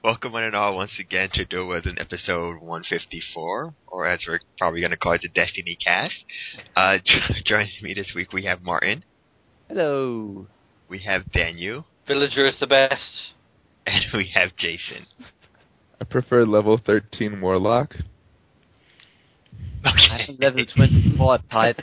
Welcome one and all once again to Dual Wisdom episode 154, or as we're probably going to call it, the Destiny Cast. Joining me this week we have Martin. Hello. We have Daniel. Villager is the best. And we have Jason. I prefer level 13 Warlock. Okay. Level 24 type.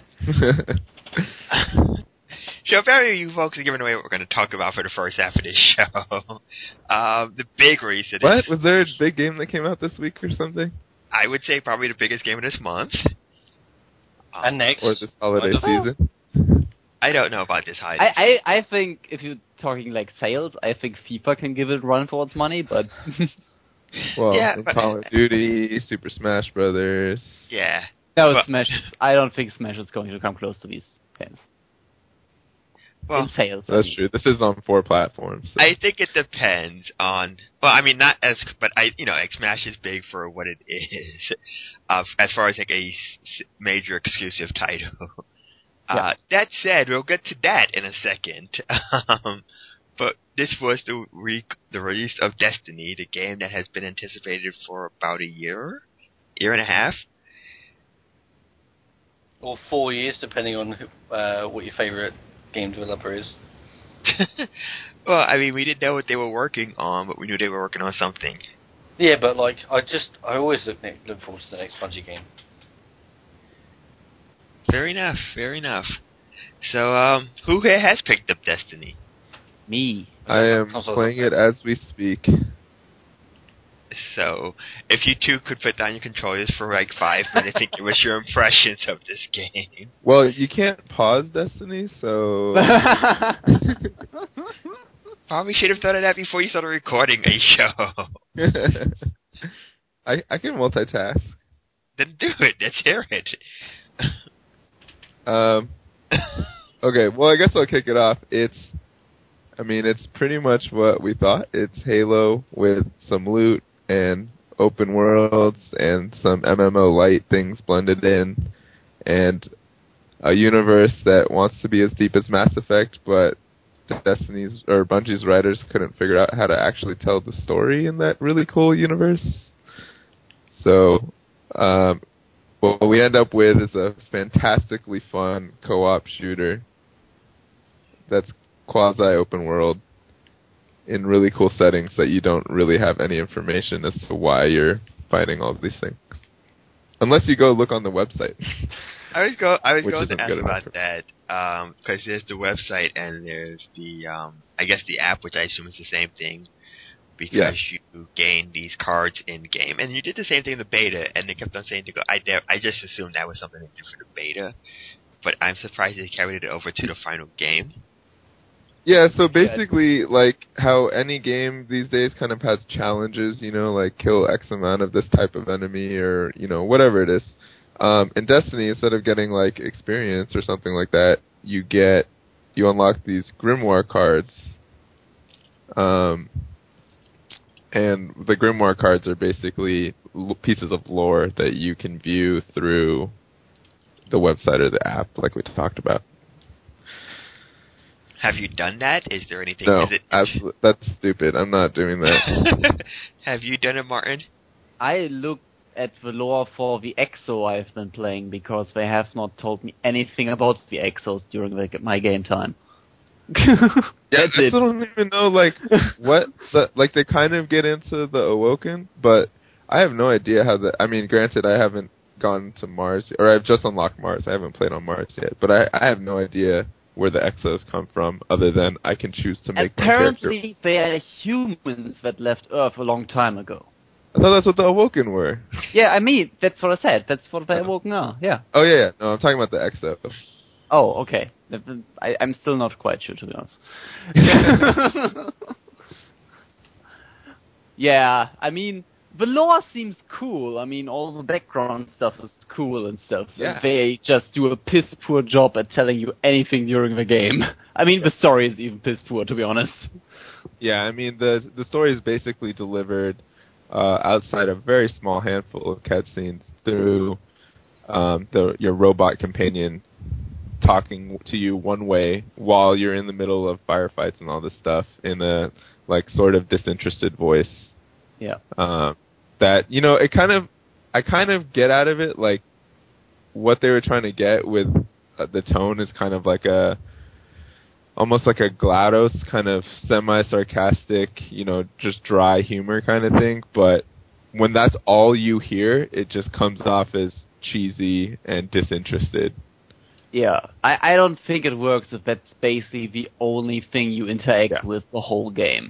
So apparently you folks are giving away what we're going to talk about for the first half of this show. The big reason What? is... Was there a big game that came out this week or something? I would say probably the biggest game of this month. And next. Or this holiday season? I don't know about this holiday. I think if you're talking like sales, I think FIFA can give it a run for its money, but... Well, Yeah, Call of Duty, Super Smash Brothers. Yeah. No, But- Smash. I don't think Smash is going to come close to these games. Well, In sales. That's true. This is on 4 platforms. So. I think it depends on. Well, I mean, not as, but like Smash is big for what it is, as far as like a major exclusive title. Yeah. That said, we'll get to that in a second. But this was the release of Destiny, the game that has been anticipated for about a year and a half. Or 4 years, depending on what your favourite game developer is. Well, I mean, we didn't know what they were working on, but we knew they were working on something. Yeah, but like, I always look forward to the next Bungie game. Fair enough, fair enough. So, who here has picked up Destiny? Me. I am playing it as we speak. So, if you two could put down your controllers for like 5 minutes and give us your impressions of this game. Well, you can't pause Destiny, so... Probably should have thought of that before you started recording a show. I can multitask. Then do it. Let's hear it. Okay, well, I guess I'll kick it off. It's pretty much what we thought. It's Halo with some loot and open worlds and some MMO light things blended in, and a universe that wants to be as deep as Mass Effect, but Destiny's or Bungie's writers couldn't figure out how to actually tell the story in that really cool universe. So, what we end up with is a fantastically fun co-op shooter that's quasi-open world in really cool settings that you don't really have any information as to why you're fighting all of these things. Unless you go look on the website. I was going Which to ask isn't about good that, because there's the website and there's the, I guess the app, which I assume is the same thing, because you gain these cards in-game. And you did the same thing in the beta, and they kept on saying to go, I just assumed that was something they did for the beta, but I'm surprised they carried it over to the final game. Yeah, so basically, like, how any game these days kind of has challenges, like kill X amount of this type of enemy or, whatever it is. In Destiny, instead of getting, like, experience or something like that, you unlock these Grimoire cards. And the Grimoire cards are basically pieces of lore that you can view through the website or the app, like we talked about. Have you done that? Is there anything? No, that's stupid. I'm not doing that. Have you done it, Martin? I looked at the lore for the EXO I've been playing because they have not told me anything about the EXOs during my game time. Yeah, I still don't even know, like, what, they kind of get into the Awoken, but I have no idea how granted, I haven't gone to Mars, or I've just unlocked Mars, I haven't played on Mars yet, but I have no idea where the Exos come from, other than I can choose to make Apparently, my character. they are humans that left Earth a long time ago. I thought that's what the Awoken were. Yeah, that's what I said. That's what the Awoken are, yeah. Oh, yeah. No, I'm talking about the Exo. Oh, okay. I'm still not quite sure, to be honest. Yeah, the lore seems cool. All the background stuff is cool and stuff. Yeah. They just do a piss-poor job at telling you anything during the game. The story is even piss-poor, to be honest. Yeah, the story is basically delivered outside a very small handful of cutscenes through your robot companion talking to you one way while you're in the middle of firefights and all this stuff in a like sort of disinterested voice. Yeah. That I kind of get out of it like what they were trying to get with the tone is kind of like almost like a GLaDOS kind of semi-sarcastic, just dry humor kind of thing. But when that's all you hear, it just comes off as cheesy and disinterested. Yeah, I don't think it works if that's basically the only thing you interact with the whole game.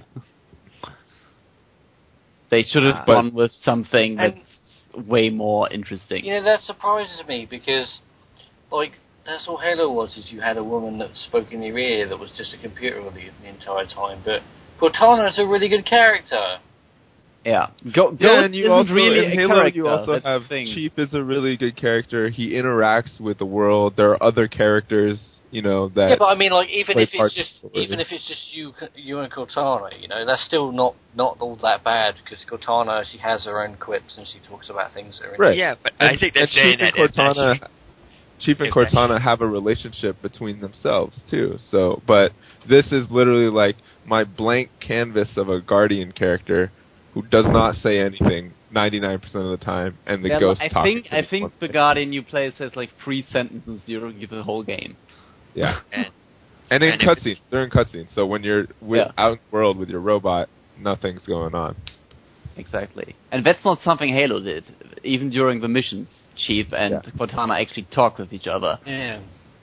They should have gone with something that's way more interesting. That surprises me because, like, that's all Halo was, is you had a woman that spoke in your ear that was just a computer the entire time. But Cortana is a really good character. Yeah. And you also, really in Halo, you also have Chief is a really good character. He interacts with the world. There are other characters, that... Yeah, but I mean, like, even if it's just you and Cortana, that's still not all that bad, because Cortana, she has her own quips and she talks about things that are... Right. Yeah, but I think that's saying that... Chief and Cortana have a relationship between themselves, too. So, but this is literally like my blank canvas of a Guardian character who does not say anything 99% of the time, and the ghost talks. I think the Guardian you play says like 3 sentences during the whole game. Yeah. and in cutscenes. They're in cutscenes. So when you're out in the world with your robot, nothing's going on. Exactly. And that's not something Halo did. Even during the missions, Chief and Cortana actually talk with each other. Yeah.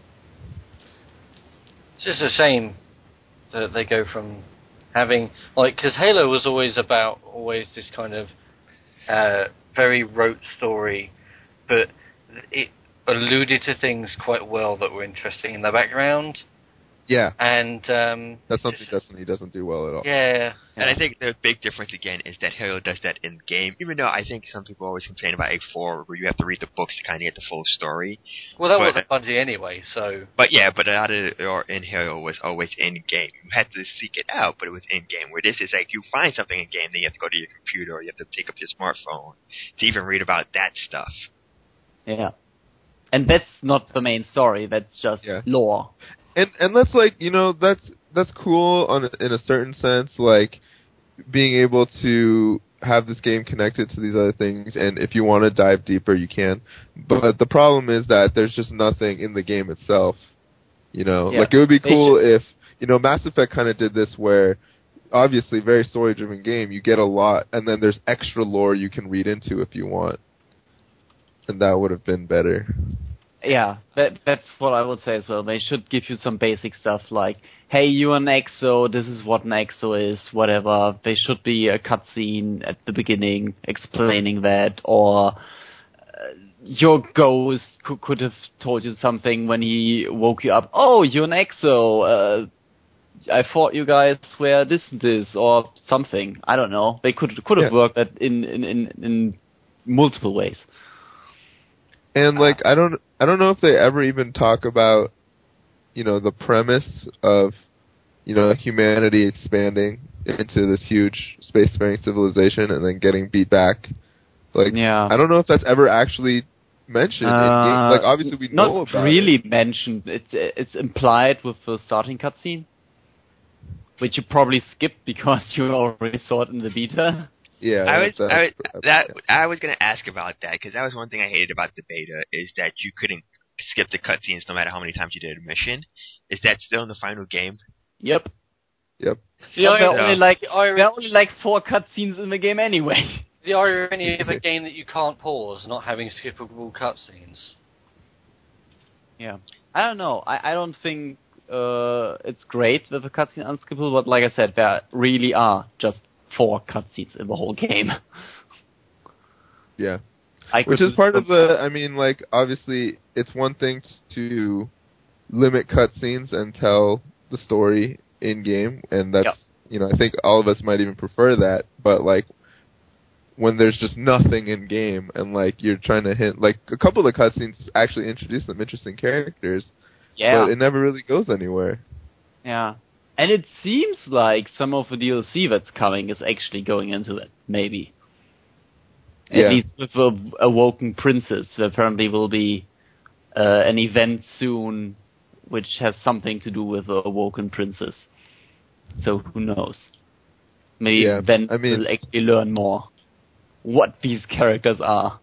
It's just a shame that they go from having, like, because Halo was always this kind of very rote story, but it alluded to things quite well that were interesting in the background. Yeah. And that's something Destiny doesn't do well at all. Yeah. And I think the big difference again is that Halo does that in game, even though I think some people always complain about A4 where you have to read the books to kind of get the full story. Well, that wasn't Bungie anyway, so... But yeah, but a lot of it in Halo was always in game. You had to seek it out, but it was in game. Where this is like, you find something in game, then you have to go to your computer or you have to pick up your smartphone to even read about that stuff. Yeah. And that's not the main story, that's just lore. And that's like, that's cool in a certain sense, like being able to have this game connected to these other things, and if you want to dive deeper, you can. But the problem is that there's just nothing in the game itself. Like it would be cool if, Mass Effect kind of did this where, obviously, very story-driven game, you get a lot, and then there's extra lore you can read into if you want. And that would have been better. Yeah, that's what I would say as well. They should give you some basic stuff like, hey, you're an EXO, this is what an EXO is, whatever. There should be a cutscene at the beginning explaining that, or your ghost could have told you something when he woke you up. Oh, you're an EXO. I thought you guys were this and this, or something. I don't know. They could have worked that in multiple ways. And like I don't know if they ever even talk about the premise of humanity expanding into this huge spacefaring civilization and then getting beat back. Like I don't know if that's ever actually mentioned in game. Like obviously we know about it. Not really mentioned. It's implied with the starting cutscene, which you probably skipped because you already saw it in the beta. Yeah, I was going to ask about that, because that was one thing I hated about the beta, is that you couldn't skip the cutscenes no matter how many times you did a mission. Is that still in the final game? Yep. Yep. There are only like 4 cutscenes in the game anyway. The irony of a game that you can't pause, not having skippable cutscenes. Yeah. I don't know. I don't think it's great with the cutscene unskippable, but like I said, there really are just 4 cutscenes in the whole game. Yeah. Which is part of obviously, it's one thing to limit cutscenes and tell the story in-game, and that's, I think all of us might even prefer that, but, like, when there's just nothing in-game, and, like, you're trying to hint, like, a couple of cutscenes actually introduce some interesting characters, but it never really goes anywhere. Yeah. And it seems like some of the DLC that's coming is actually going into it, maybe. At least with the Awoken Princess. There apparently will be an event soon which has something to do with the Awoken Princess. So who knows? Maybe then we'll actually learn more what these characters are.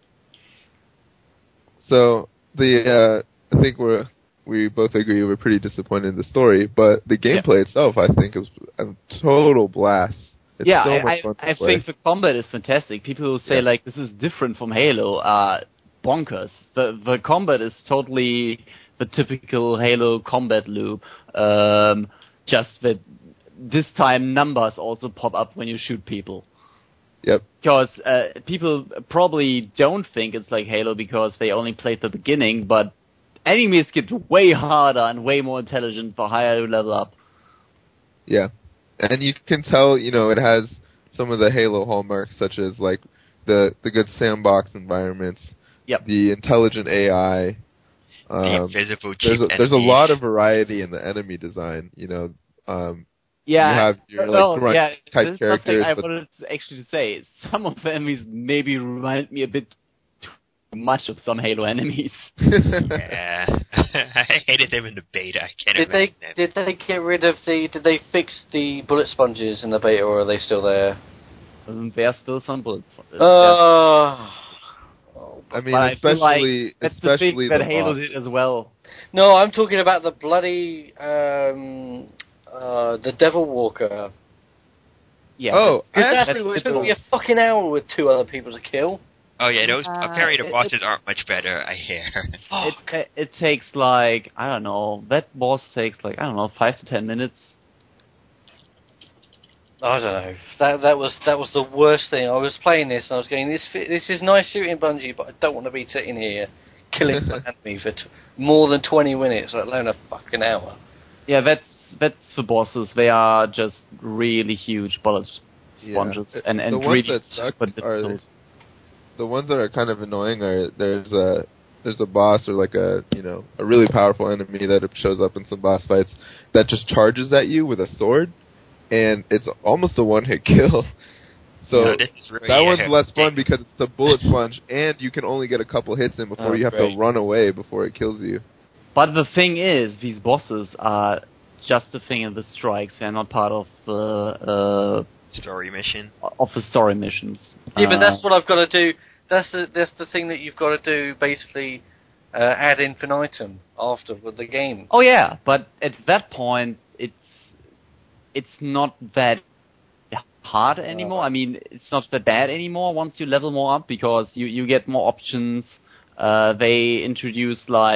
So I think we both agree we're pretty disappointed in the story, but the gameplay itself, I think, is a total blast. It's so much fun to play. I think the combat is fantastic. People who say like this is different from Halo are bonkers. The combat is totally the typical Halo combat loop. Just that this time numbers also pop up when you shoot people. Yep. Because people probably don't think it's like Halo because they only played the beginning, but enemies get way harder and way more intelligent the higher you level up. Yeah. And you can tell, it has some of the Halo hallmarks, such as like the good sandbox environments, the intelligent AI. There's a lot of variety in the enemy design. You have your grunt type characters. I wanted to say some of the enemies maybe remind me a bit too much of some Halo enemies. Yeah, I hated them in the beta. I can't imagine them. Did they get rid of Did they fix the bullet sponges in the beta, or are they still there? There are still some bullet sponges. I mean, especially that Halo did as well. No, I'm talking about the bloody the Devil Walker. Yeah. Oh, it took me a fucking hour with 2 other people to kill. Oh yeah, those apparently the bosses aren't much better. I hear. It takes like that boss takes 5 to 10 minutes. I don't know. That was the worst thing. I was playing this and I was going, this is nice shooting, Bungie, but I don't want to be sitting here killing my enemy for more than 20 minutes, let alone a fucking hour. Yeah, that's the bosses. They are just really huge bullet sponges and the ones really that suck difficult. The ones that are kind of annoying are there's a boss or like a really powerful enemy that shows up in some boss fights that just charges at you with a sword, and it's almost a one-hit kill. So that one's less fun because it's a bullet sponge, and you can only get a couple hits in before you have to run away before it kills you. But the thing is, these bosses are just a thing in the strikes. They're not part of the story mission. Of the story missions. Yeah, but that's what I've got to do. That's the thing that you've got to do. Basically, ad infinitum after with the game. Oh yeah, but at that point, it's not that hard anymore. I mean, it's not that bad anymore once you level more up because you get more options. They introduce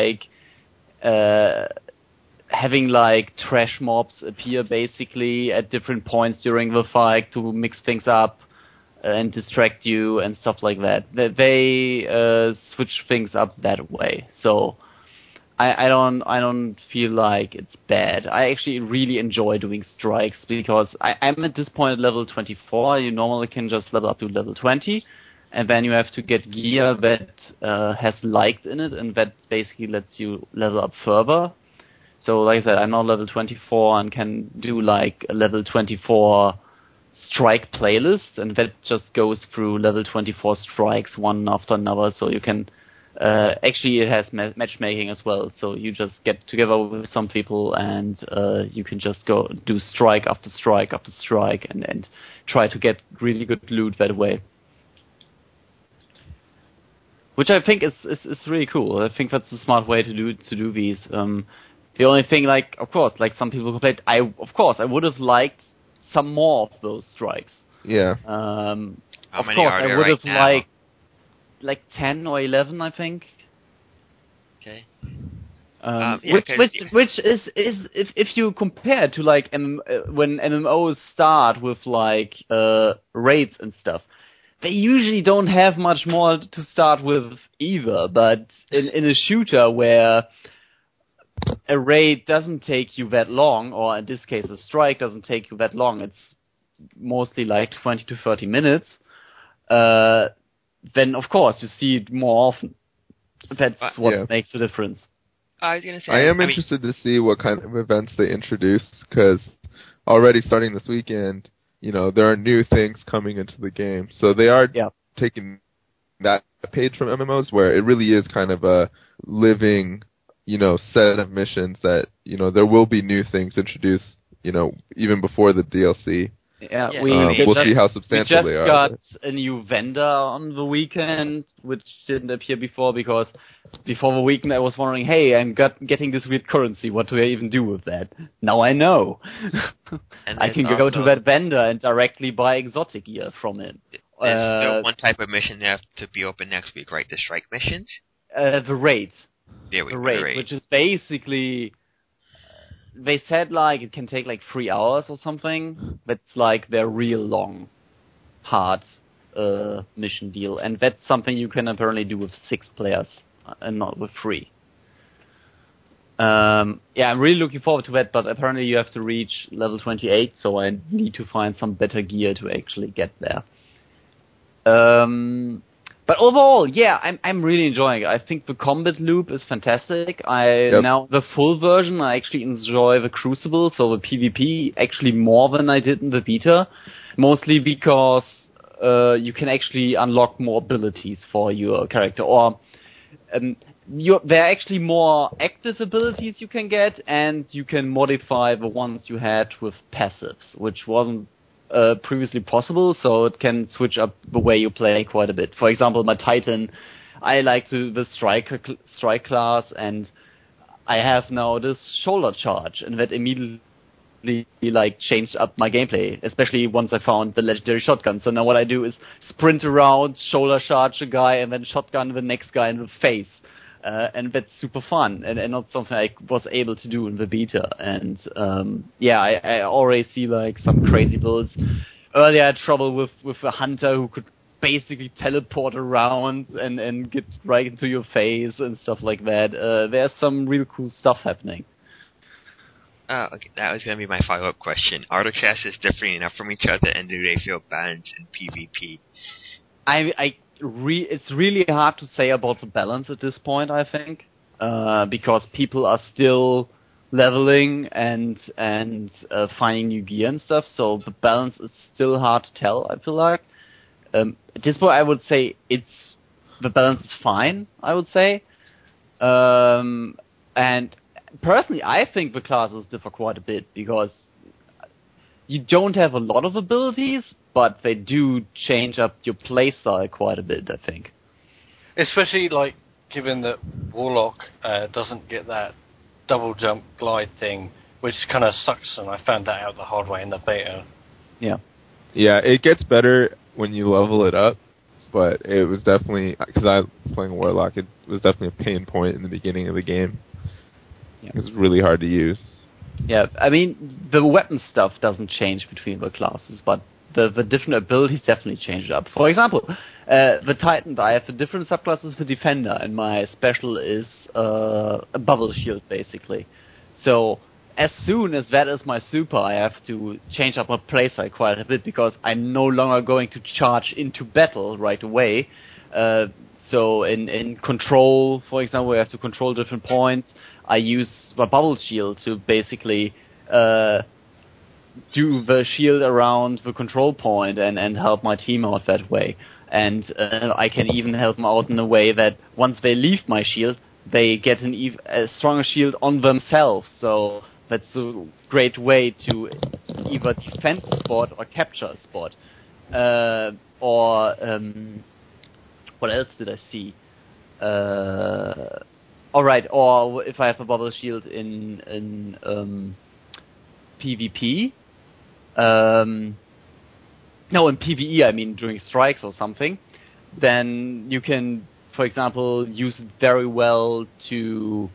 having trash mobs appear basically at different points during the fight to mix things up and distract you and stuff like that. They switch things up that way. So I don't feel like it's bad. I actually really enjoy doing strikes because I'm at this point at level 24. You normally can just level up to level 20. And then you have to get gear that has liked in it, and that basically lets you level up further. So, like I said, I'm now level 24 and can do a level 24 strike playlist, and that just goes through level 24 strikes one after another. So you can actually it has matchmaking as well. So you just get together with some people, and you can just go do strike after strike after strike, and try to get really good loot that way. Which I think is really cool. I think that's a smart way to do these. The only thing, of course, some people complained, I would have liked some more of those strikes. Yeah. How many course, are there I would have now? liked 10 or 11, I think. Okay. Which is if you compare to when MMOs start with raids and stuff, they usually don't have much more to start with either. But in a shooter where a raid doesn't take you that long, or in this case a strike doesn't take you that long, it's mostly 20 to 30 minutes, then of course you see it more often. That's what makes the difference. I was going to say, I am interested to see what kind of events they introduce, because already starting this weekend, there are new things coming into the game. So they are taking that page from MMOs where it really is kind of a living set of missions that, there will be new things introduced, even before the DLC. Yeah, we'll see how substantial they are. We just got a new vendor on the weekend, which didn't appear before, because before the weekend I was wondering, hey, I'm getting this weird currency, what do I even do with that? Now I know. I can go to that vendor and directly buy exotic gear from it. There's still one type of mission that have to be open next week, right? The strike missions? The raid. There we go. The raid, which is basically... They said, it can take, 3 hours or something. That's, their real long, hard mission deal. And that's something you can apparently do with 6 players, and not with 3. I'm really looking forward to that, but apparently you have to reach level 28, so I need to find some better gear to actually get there. But overall, I'm really enjoying it. I think the combat loop is fantastic. Now, the full version, I actually enjoy the Crucible, so the PvP, actually more than I did in the beta. Mostly because you can actually unlock more abilities for your character. Or there are actually more active abilities you can get, and you can modify the ones you had with passives, which wasn't previously possible, so it can switch up the way you play quite a bit. For example, my Titan, I like the strike class, and I have now this shoulder charge, and that immediately changed up my gameplay, especially once I found the legendary shotgun. So now what I do is sprint around, shoulder charge a guy, and then shotgun the next guy in the face. And that's super fun, and not something I was able to do in the beta. And I already see some crazy builds. Earlier I had trouble with a hunter who could basically teleport around and get right into your face and stuff like that. There's some real cool stuff happening. Okay. That was going to be my follow-up question. Are the classes different enough from each other, and do they feel balanced in PvP? It's really hard to say about the balance at this point, I think, because people are still leveling and finding new gear and stuff, so the balance is still hard to tell, I feel like. At this point, I would say the balance is fine, I would say. And personally, I think the classes differ quite a bit, because you don't have a lot of abilities, but they do change up your playstyle quite a bit, I think. Especially, given that Warlock doesn't get that double jump glide thing, which kind of sucks, and I found that out the hard way in the beta. Yeah. Yeah, it gets better when you level it up, but it was definitely, because I was playing Warlock, it was definitely a pain point in the beginning of the game. Yeah. It was really hard to use. Yeah, I mean, the weapon stuff doesn't change between the classes, but the different abilities definitely change it up. For example, the Titan, I have the different subclasses for Defender, and my special is a bubble shield, basically. So, as soon as that is my super, I have to change up my playstyle quite a bit, because I'm no longer going to charge into battle right away. So, in control, for example, I have to control different points. I use my bubble shield to basically do the shield around the control point and help my team out that way. And I can even help them out in a way that once they leave my shield, they get a stronger shield on themselves. So that's a great way to either defend a spot or capture a spot. What else did I see? Alright, or if I have a bubble shield in PvP. No, in PvE, I mean during strikes or something. Then you can, for example, use it very well to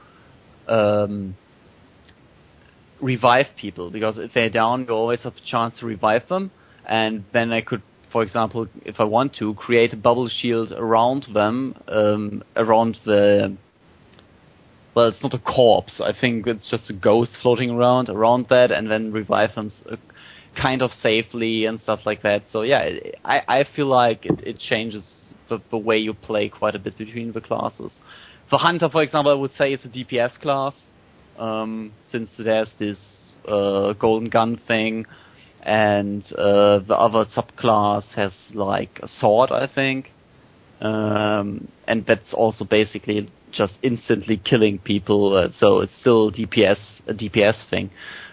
revive people. Because if they're down, you always have a chance to revive them. And then I could, for example, if I want to, create a bubble shield around them, around the... Well, it's not a corpse. I think it's just a ghost floating around that, and then revive them kind of safely and stuff like that. So yeah, I feel like it changes the way you play quite a bit between the classes. For Hunter, for example, I would say it's a DPS class, since it has this golden gun thing, and the other subclass has a sword, I think. And that's also basically just instantly killing people. So it's still a DPS thing.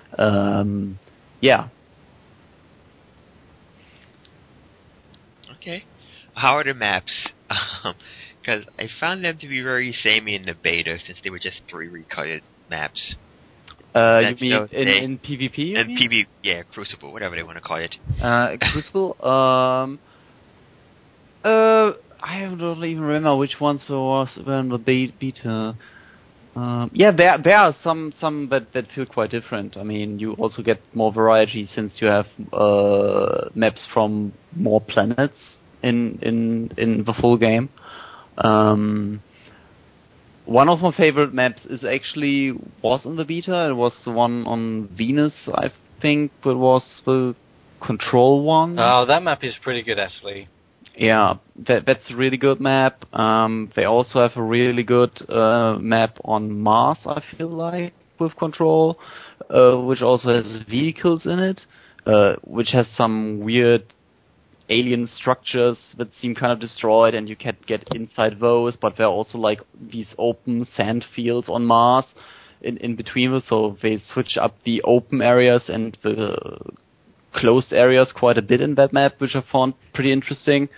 Yeah. Okay. How are the maps? Because I found them to be very samey in the beta, since they were just 3 recutted maps. You mean in PvP? In PvP, yeah, Crucible, whatever they want to call it. Crucible. I don't even remember which ones were in the beta. Yeah, there are some that feel quite different. I mean, you also get more variety since you have maps from more planets in the full game. One of my favorite maps was in the beta. It was the one on Venus, I think. It was the Control one. Oh, that map is pretty good, actually. Yeah, that's a really good map. They also have a really good map on Mars, I feel like, with Control, which also has vehicles in it, which has some weird alien structures that seem kind of destroyed, and you can get inside those, but there are also like these open sand fields on Mars in between them, so they switch up the open areas and the closed areas quite a bit in that map, which I found pretty interesting.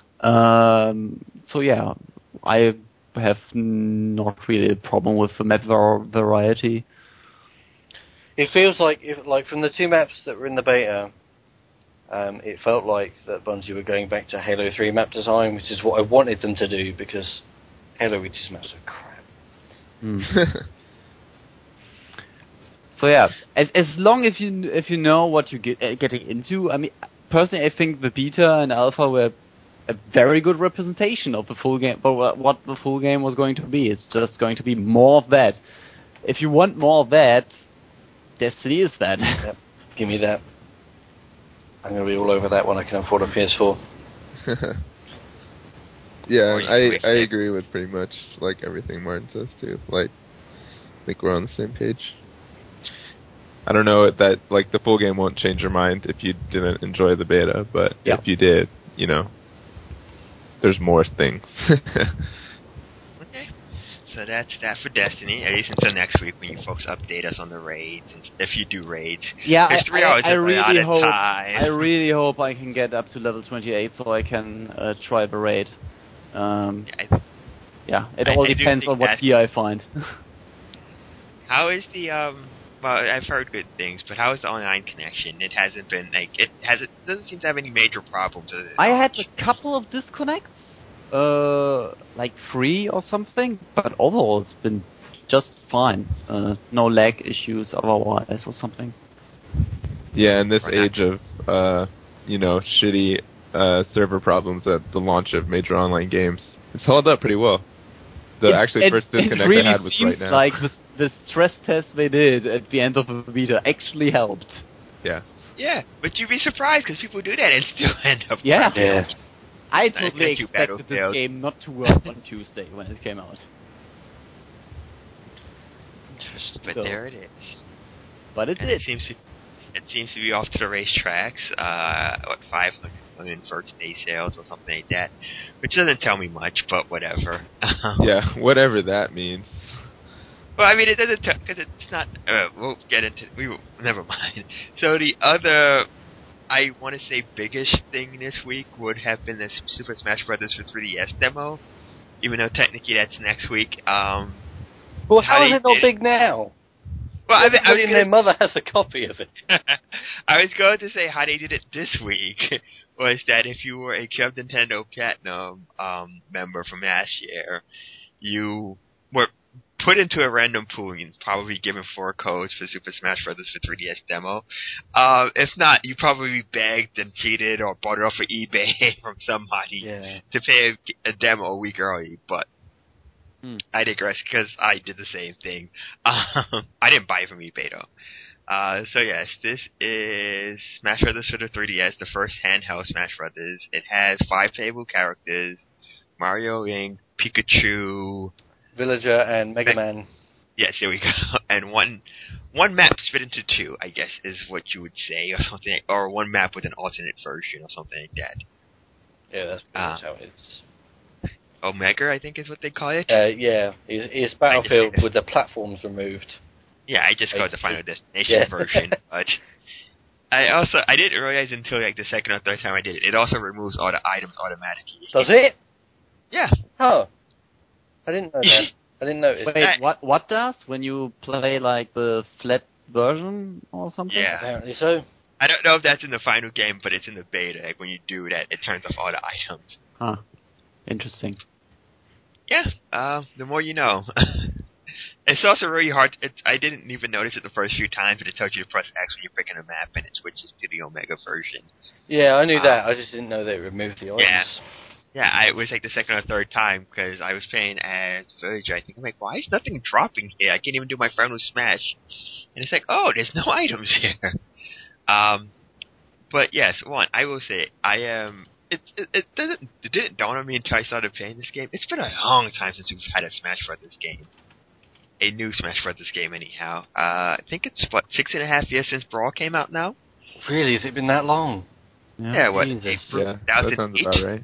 So yeah, I have not really a problem with the map variety. It feels like, from the 2 maps that were in the beta, it felt like that Bungie were going back to Halo 3 map design, which is what I wanted them to do, because Halo Reach's maps are crap. So yeah, as long as you know what you're getting into. I mean, personally, I think the beta and alpha were a very good representation of the full game, but what the full game was going to be. It's just going to be more of that. If you want more of that, Destiny is that. Yep. Give me that. I'm going to be all over that when I can afford a PS4. Yeah, I agree with pretty much like everything Martin says too. Like, I think we're on the same page. I don't know that like the full game won't change your mind if you didn't enjoy the beta, but if you did, you know, there's more things. Okay, so that's that for Destiny. At least until next week when you folks update us on the raids, if you do raids. Yeah, there's 3 hours I really hope. time. I really hope I can get up to level 28 so I can try the raid. It all depends on what gear I find. How is the Well, I've heard good things, but how is the online connection? It hasn't been it doesn't seem to have any major problems. I had a couple of disconnects, like 3 or something, but overall it's been just fine. No lag issues otherwise or something. Yeah, in this age of shitty server problems at the launch of major online games, it's held up pretty well. First disconnect really I had was right now. Like the stress test they did at the end of the beta actually helped. Yeah. Yeah, but you'd be surprised because people do that and still end up. Yeah. I totally expected this game not to work on Tuesday when it came out. Interesting. But there it is. But it did. It seems to be off to the racetracks. 500 million first day sales or something like that, which doesn't tell me much, but whatever. Yeah, whatever that means. Well, I mean, it doesn't because it's not. We'll get into. Never mind. So the other, I want to say, biggest thing this week would have been the Super Smash Bros. For 3DS demo, even though technically that's next week. Well, how is it not big now? Well, I mean, their mother has a copy of it. I was going to say how they did it this week was that if you were a Club Nintendo Platinum member from last year, you were put into a random pool and probably given 4 codes for Super Smash Bros. For 3DS demo. If not, you probably begged and cheated or bought it off of eBay from somebody to pay a demo a week early, but I digress because I did the same thing. I didn't buy it from eBay though. So yes, this is Smash Bros. For the 3DS, the first handheld Smash Bros. It has 5 playable characters: Mario, Link, Pikachu, Villager, and Mega Man. Yes, here we go. And one map split into 2, I guess, is what you would say, or something, or one map with an alternate version, or something like that. Yeah, that's pretty much how it is. Omega, I think is what they call it. Yeah, it's Battlefield with the platforms removed. Yeah, I just called the Final Destination version, but I didn't realize until like the second or third time I did it. It also removes all the items automatically. Does it? Yeah. Oh, I didn't know that. I didn't notice. Wait, what does when you play like the flat version or something? Yeah. Apparently so. I don't know if that's in the final game, but it's in the beta. Like when you do that, it turns off all the items. Huh. Interesting. Yeah. The more you know. It's also really hard. I didn't even notice it the first few times, but it tells you to press X when you're picking a map, and it switches to the Omega version. Yeah, I knew that. I just didn't know they removed the items. Yeah, it was like the second or third time, because I was playing as Villager. I think, I'm like, why is nothing dropping here? I can't even do my final smash. And it's like, oh, there's no items here. But yes, I will say, I am... It didn't dawn on me until I started playing this game. It's been a long time since we've had a Smash Brothers game. A new Smash Brothers game, anyhow. I think it's, 6.5 years since Brawl came out now? Really? Has it been that long? Yeah, what? Jesus. Yeah, that sounds about right.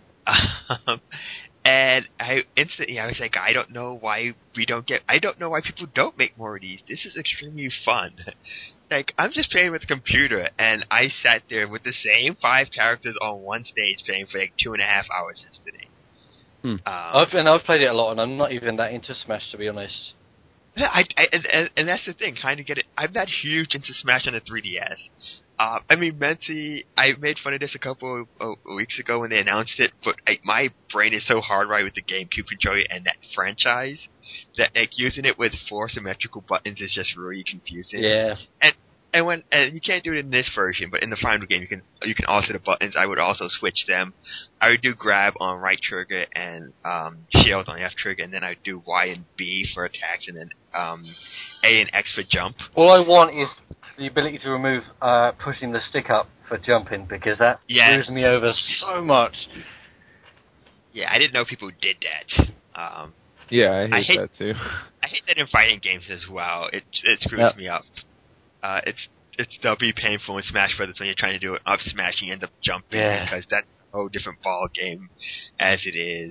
And I was like, I don't know why people don't make more of these. This is extremely fun. Like, I'm just playing with the computer, and I sat there with the same 5 characters on one stage playing for like 2.5 hours yesterday. I've played it a lot, and I'm not even that into Smash, to be honest. Yeah, and that's the thing, kind of get it. I'm not huge into Smash on the 3DS. I mean, Mency, I made fun of this a couple of weeks ago when they announced it, but my brain is so hardwired with the GameCube controller and that franchise that like using it with 4 symmetrical buttons is just really confusing. Yeah. And you can't do it in this version, but in the final game you can alter the buttons. I would also switch them. I would do grab on right trigger and shield on left trigger, and then I would do Y and B for attacks, and then A and X for jump. All I want is the ability to remove pushing the stick up for jumping, because that screws me over so much. Yeah, I didn't know people did that. Yeah, I hate that too. I hate that in fighting games as well. It screws me up. It's doubly painful in Smash Brothers when you're trying to do an up smash and you end up jumping because that's a whole different ball game as it is.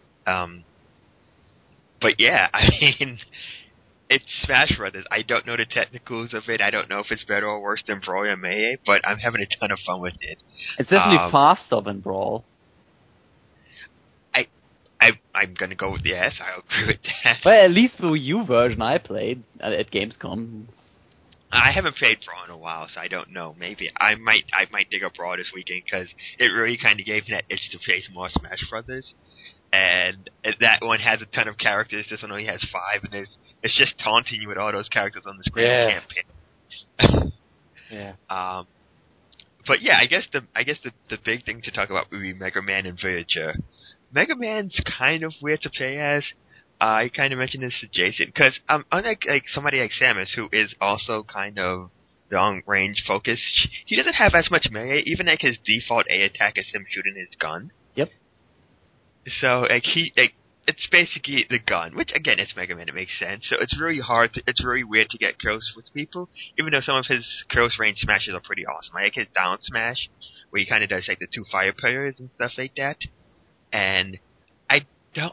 But yeah, I mean, it's Smash Brothers. I don't know the technicals of it. I don't know if it's better or worse than Brawl or Melee, but I'm having a ton of fun with it. It's definitely faster than Brawl. I'm gonna go with yes. I agree with that. Well, at least the Wii U version I played at Gamescom. I haven't played Brawl in a while, so I don't know. Maybe I might dig up Brawl this weekend because it really kind of gave me that itch to play some more Smash Brothers. And that one has a ton of characters. This one only has 5, and it's just taunting you with all those characters on the screen. Yeah. You can't pick. Yeah. But yeah, I guess the big thing to talk about would be Mega Man and Villager. Mega Man's kind of weird to play as. I kind of mentioned this to Jason, because unlike somebody like Samus, who is also kind of long-range focused, he doesn't have as much melee. Even his default A attack is him shooting his gun. Yep. So it's basically the gun, which again, it's Mega Man. It makes sense. So it's really hard. It's really weird to get close with people, even though some of his close-range smashes are pretty awesome. I like his down smash, where he kind of does the 2 fire players and stuff like that. And I don't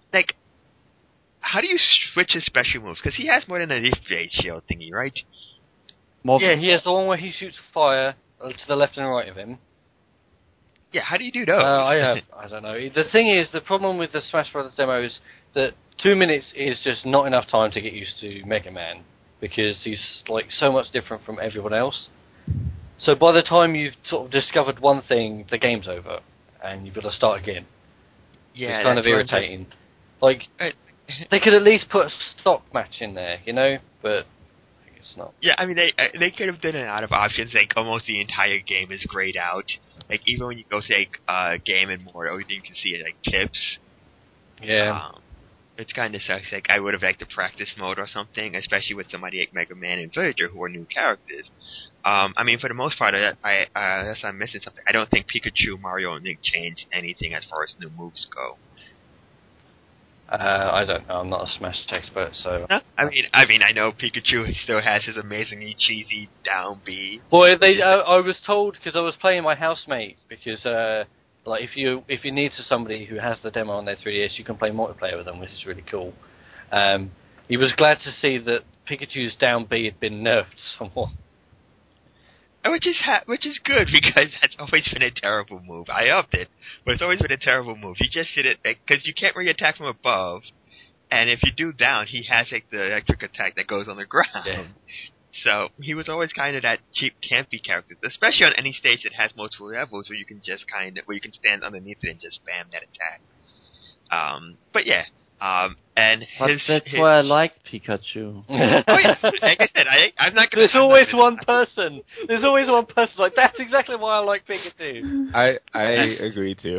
how do you switch his special moves? Because he has more than a leaf blade shield thingy, right? Yeah, he has the one where he shoots fire to the left and right of him. Yeah, how do you do those? I don't know. The thing is, the problem with the Smash Brothers demo is that 2 minutes is just not enough time to get used to Mega Man, because he's so much different from everyone else. So by the time you've sort of discovered one thing, the game's over, and you've got to start again. Yeah, it's kind of irritating. They could at least put a stock match in there, but I guess not. Yeah, I mean, they could have done it out of options. Almost the entire game is grayed out. Even when you go to game and more, only thing you can see is clips. Yeah. It's kind of sucks. I would have liked the practice mode or something, especially with somebody like Mega Man and Villager, who are new characters. I mean, for the most part, unless I'm missing something, I don't think Pikachu, Mario, and Link changed anything as far as new moves go. I don't know. I'm not a Smash expert, so. No? I mean, I know Pikachu still has his amazingly cheesy down B. Well, I was told, because I was playing my housemate, because like if you need somebody who has the demo on their 3DS, you can play multiplayer with them, which is really cool. He was glad to see that Pikachu's down B had been nerfed somewhat. Which is good, because that's always been a terrible move. I upped it, but it's always been a terrible move. You just hit it, because you can't really attack from above, and if you do down, he has like the electric attack that goes on the ground. Yeah. So he was always kind of that cheap, campy character, especially on any stage that has multiple levels where you can just where you can stand underneath it and just spam that attack. But yeah. That's why I liked Pikachu. Oh, yeah. Like I said, I'm not gonna... There's always one person. There's always one person like, that's exactly why I like Pikachu. I agree too.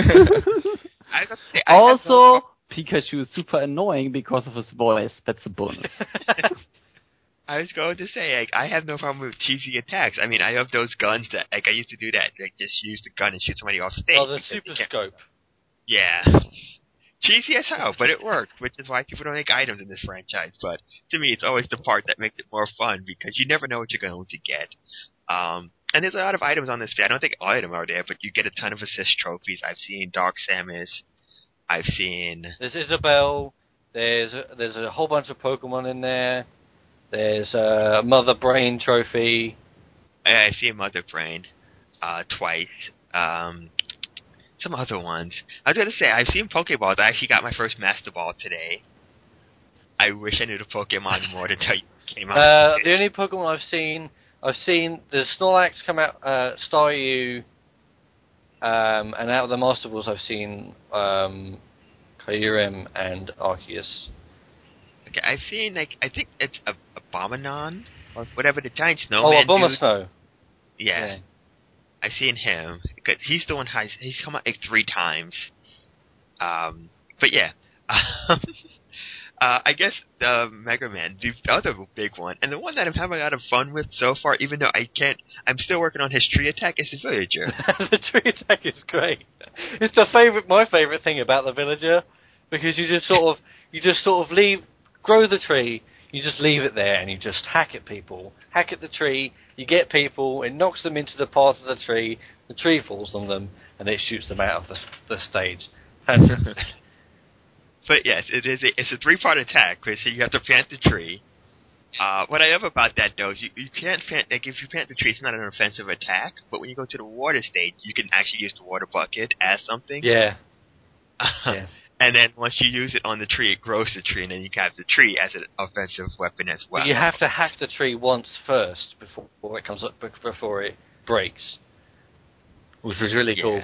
Also, Pikachu is super annoying because of his voice. That's a bonus. I was going to say, like, I have no problem with cheesy attacks. I mean, I have those guns that, like, I used to do that. Like, just use the gun and shoot somebody off stage. Oh, the Super Scope. Yeah. Cheesy as hell, but it worked, which is why people don't make items in this franchise. But to me, it's always the part that makes it more fun, because you never know what you're going to get. And there's a lot of items on this day. I don't think all of them are there, but you get a ton of assist trophies. I've seen Dark Samus. I've seen... There's Isabelle. There's a whole bunch of Pokemon in there. There's a Mother Brain trophy. I've seen Mother Brain twice. Some other ones. I was going to say, I've seen Pokeballs. I actually got my first Master Ball today. I wish I knew the Pokemon more to tell you came out. The only Pokemon I've seen the Snorlax come out, Staryu, and out of the Master Balls I've seen Kyurem and Arceus. Okay, I've seen, like, I think it's Abominon, or whatever, the giant snowman. Oh, Abomasnow. Yeah. I've seen him. He's the one, he's come out like 3 times. But yeah. I guess the Mega Man, the other big one, and the one that I'm having a lot of fun with so far, even though I'm still working on his tree attack, is the Villager. The tree attack is great. It's my favorite thing about the Villager, because you just sort of grow the tree, you just leave it there, and you just hack at the tree, you get people, it knocks them into the path of the tree falls on them, and it shoots them out of the stage. But yes, it's a 3-part attack, so you have to plant the tree. What I love about that, though, is you can't plant, like, if you plant the tree, it's not an offensive attack, but when you go to the water stage, you can actually use the water bucket as something. Yeah. Yeah. And then once you use it on the tree, it grows the tree, and then you can have the tree as an offensive weapon as well. But you have to hack the tree once first before it comes up, before it breaks, which is really cool.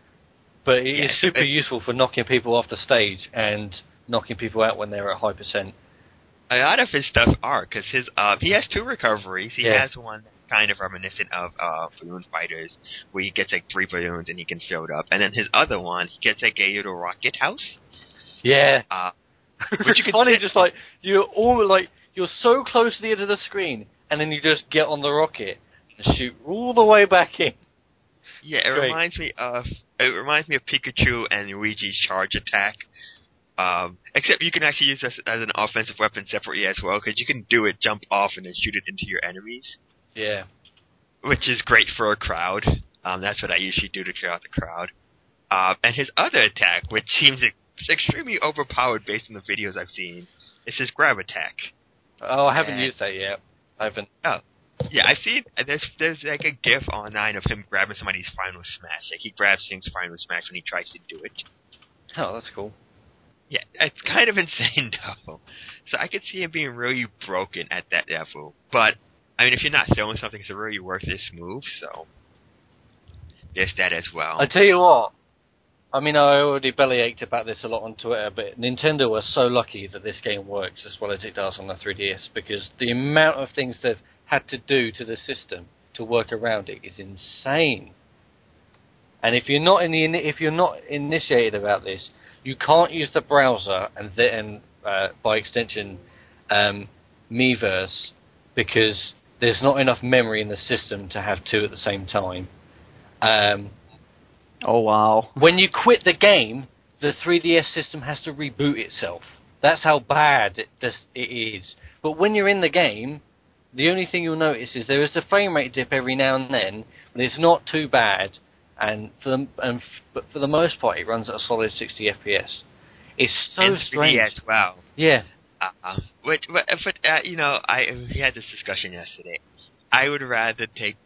But it's super useful for knocking people off the stage and knocking people out when they're at high percent. A lot of his stuff are, because he has 2 recoveries. He has one kind of reminiscent of Balloon Fighters, where he gets like 3 balloons and he can fill it up. And then his other one, he gets like a little rocket house. Yeah. Which is funny, just like, you're so close to the end of the screen, and then you just get on the rocket and shoot all the way back in. Yeah, it reminds me of Pikachu and Luigi's charge attack. Except you can actually use this as an offensive weapon separately as well, because you can do it, jump off, and then shoot it into your enemies. Yeah. Which is great for a crowd. That's what I usually do to clear out the crowd. And his other attack, which seems extremely overpowered based on the videos I've seen, is his grab attack. Oh, I haven't used that yet. I haven't. Oh. Yeah, I've seen, there's like a gif online of him grabbing somebody's final smash. Like, he grabs things final smash when he tries to do it. Oh, that's cool. Yeah, it's kind of insane, though. So I could see him being really broken at that level. But, I mean, if you're not throwing something, it's a really worthless move, so there's that as well. I tell you what, I mean, I already bellyached about this a lot on Twitter, but Nintendo was so lucky that this game works as well as it does on the 3DS, because the amount of things they've had to do to the system to work around it is insane. And if you're not initiated about this, you can't use the browser and then by extension Miiverse, because there's not enough memory in the system to have 2 at the same time. Oh wow! When you quit the game, the 3DS system has to reboot itself. That's how bad it is. But when you're in the game, the only thing you'll notice is there is a frame rate dip every now and then, but it's not too bad. but for the most part, it runs at a solid 60 FPS. It's so in strange. 3DS, wow. Yeah. We had this discussion yesterday. I would rather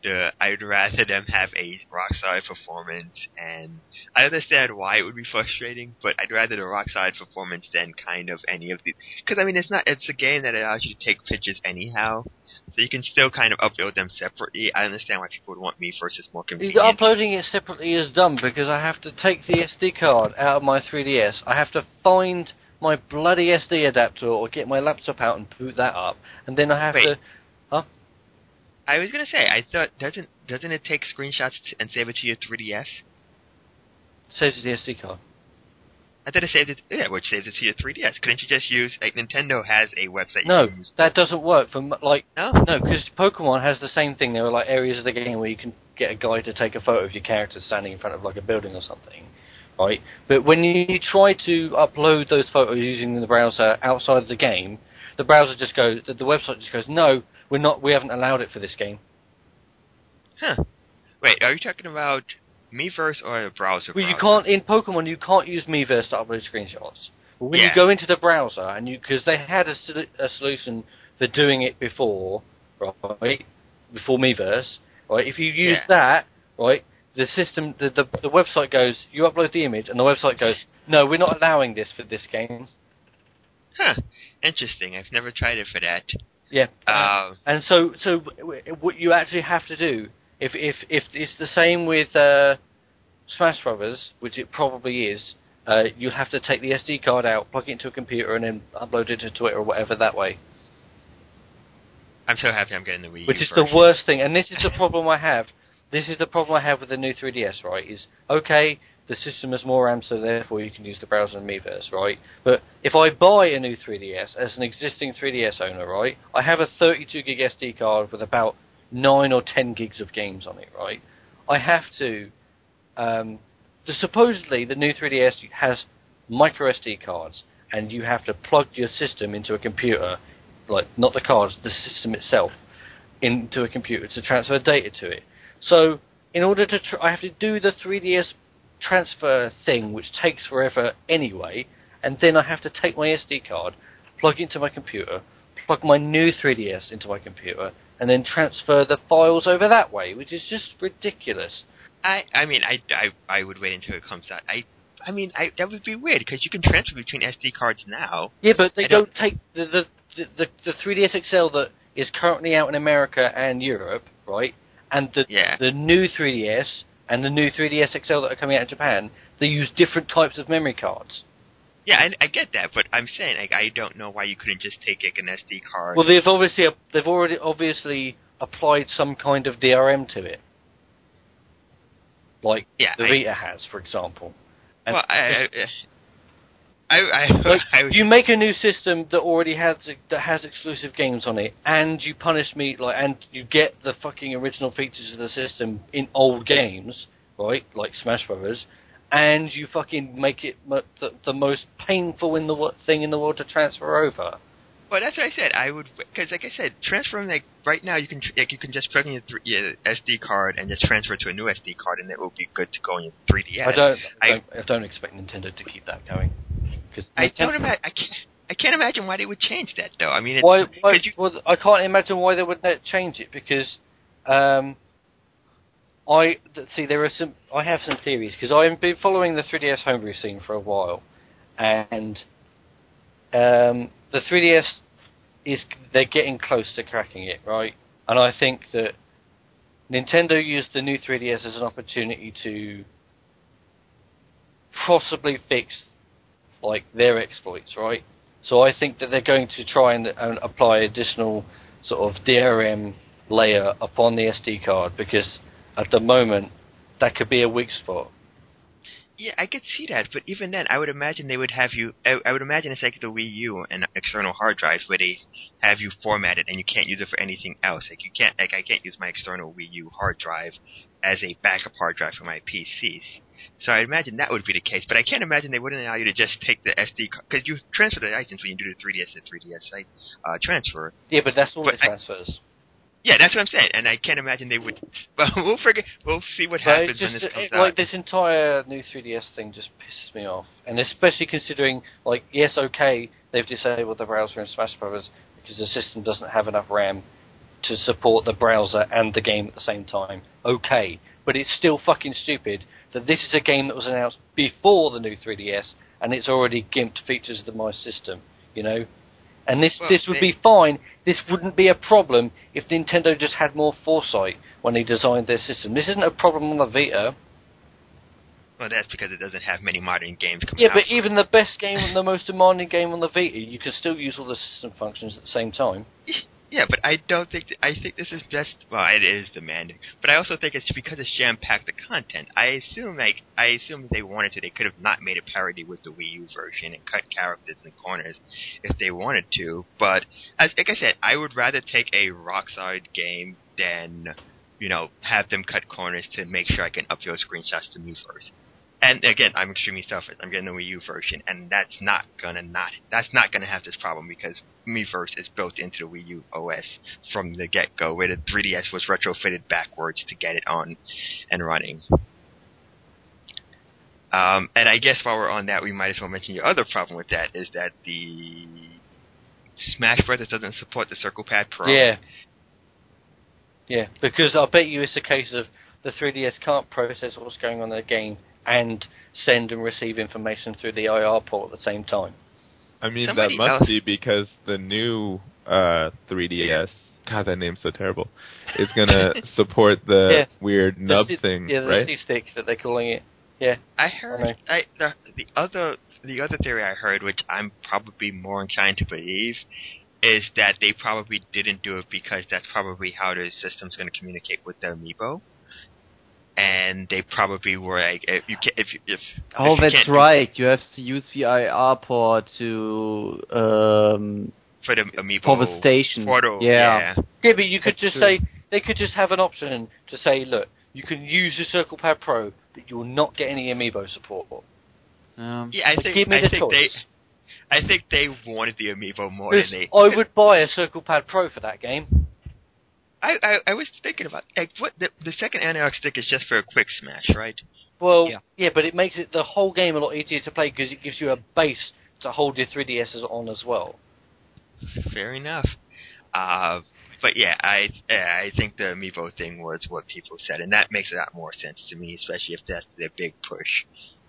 them have a rock solid performance, and I understand why it would be frustrating, but I'd rather the rock solid performance than kind of any of the, because I mean it's a game that allows you to take pictures anyhow, so you can still kind of upload them separately. I understand why people would want me versus more convenient. Uploading it separately is dumb because I have to take the SD card out of my 3DS. I have to find my bloody SD adapter or get my laptop out and boot that up, and then I have to. Huh? I was gonna say, I thought doesn't it take screenshots and save it to your 3DS? Saves it to the SD card. I thought it saved it. Yeah, which saves it to your 3DS. Couldn't you just use? Like Nintendo has a website. No, you can use. that doesn't work. No, because No, Pokemon has the same thing. There are like areas of the game where you can get a guy to take a photo of your character standing in front of like a building or something, right? But when you try to upload those photos using the browser outside of the game, the browser just goes. The website just goes, no. We haven't allowed it for this game. Huh. Wait, are you talking about Miiverse or the browser? Well, you can't, in Pokemon, you can't use Miiverse to upload screenshots. But when you go into the browser, and because they had a solution for doing it before, right, before Miiverse, right, if you use that, right, the system, the website goes, you upload the image, and the website goes, no, we're not allowing this for this game. Huh. Interesting. I've never tried it for that. Yeah, and so what you actually have to do, if it's the same with Smash Brothers, which it probably is, you have to take the SD card out, plug it into a computer, and then upload it to Twitter or whatever that way. I'm so happy I'm getting the Wii U Which is version. the worst thing, and this is the problem I have. This is the problem I have with the new 3DS, right? Is okay, the system has more RAM, so therefore you can use the browser and Miiverse, right? But if I buy a new 3DS as an existing 3DS owner, right, I have a 32 gig SD card with about 9 or 10 gigs of games on it, right? I have to. Supposedly, the new 3DS has micro SD cards, and you have to plug your system into a computer, like not the cards, the system itself, into a computer to transfer data to it. So, in order to, I have to do the 3DS transfer thing, which takes forever anyway, and then I have to take my SD card, plug it into my computer, plug my new 3DS into my computer, and then transfer the files over that way, which is just ridiculous. I mean, I would wait until it comes out. I mean, that would be weird, because you can transfer between SD cards now. Yeah, but they don't take the 3DS XL that is currently out in America and Europe, right? And the new 3DS and the new 3DS XL that are coming out in Japan, they use different types of memory cards. Yeah, I get that, but I'm saying, like, I don't know why you couldn't just take like, an SD card. Well, they've already obviously applied some kind of DRM to it, like the Vita has, for example. And well, you make a new system that already has exclusive games on it, and you punish me and you get the fucking original features of the system in old games, right? Like Smash Brothers, and you fucking make it the most painful thing in the world to transfer over. Well, that's what I said. I would, because like I said, transferring like right now you can just plug in your SD card and just transfer it to a new SD card, and it will be good to go on your 3DS. I don't expect Nintendo to keep that going. I can't imagine why they would change that though. I mean, well, I can't imagine why they would change it because I have some theories because I've been following the 3DS homebrew scene for a while, and the 3DS they're getting close to cracking it, right? And I think that Nintendo used the new 3DS as an opportunity to possibly fix like their exploits, right? So I think that they're going to try and apply additional sort of DRM layer upon the SD card because at the moment that could be a weak spot. Yeah, I could see that, but even then, I would imagine they would have you. I would imagine it's like the Wii U and external hard drives where they have you formatted and you can't use it for anything else. Like you can't, like I can't use my external Wii U hard drive as a backup hard drive for my PCs. So I imagine that would be the case, but I can't imagine they wouldn't allow you to just take the SD card because you transfer the items when you do the 3DS to 3DS transfer. Yeah, but that's all it transfers. Yeah, that's what I'm saying, and I can't imagine they would. But we'll forget. We'll see what But happens when this comes out. like, this entire new 3DS thing just pisses me off, and especially considering, like, yes, okay, they've disabled the browser in Smash Bros. Because the system doesn't have enough RAM to support the browser and the game at the same time. Okay, but it's still fucking stupid that this is a game that was announced before the new 3DS, and it's already gimped features of the My System, you know? And this would be fine. This wouldn't be a problem if Nintendo just had more foresight when they designed their system. This isn't a problem on the Vita. Well, that's because it doesn't have many modern games coming out. Yeah, but even the best game, the most demanding game on the Vita, you can still use all the system functions at the same time. Yeah, but I don't think... I think this is just... Well, it is demanding. But I also think it's because it's jam-packed the content. I assume if they wanted to, they could have not made a parody with the Wii U version and cut characters and corners if they wanted to. But, like I said, I would rather take a rock-solid game than, have them cut corners to make sure I can upload screenshots to Miiverse. And again, I'm extremely selfish. I'm getting the Wii U version, and that's not gonna have this problem because Miiverse is built into the Wii U OS from the get-go, where the 3DS was retrofitted backwards to get it on and running. And I guess while we're on that, we might as well mention the other problem with that is that the Smash Bros. Doesn't support the Circle Pad Pro. Yeah, because I bet you it's a case of the 3DS can't process what's going on in the game and send and receive information through the IR port at the same time. I mean, that must be because the new 3DS, God, that name's so terrible, is going to support the weird nub thing, right? Yeah, the C-stick that they're calling it. Yeah. I heard, the other theory I heard, which I'm probably more inclined to believe, is that they probably didn't do it because that's probably how the system's going to communicate with the Amiibo. And they probably were like, that's right. You have to use the IR port to for the Amiibo for the station. Portal. Yeah, but you could just say they could just have an option to say, look, you can use the Circle Pad Pro, but you will not get any Amiibo support. I think they wanted the Amiibo more than they. I would buy a Circle Pad Pro for that game. I was thinking about what the second analog stick is just for a quick smash, right? Well, yeah, but it makes the whole game a lot easier to play because it gives you a base to hold your 3DSs on as well. Fair enough. But yeah, I think the Amiibo thing was what people said, and that makes a lot more sense to me, especially if that's their big push.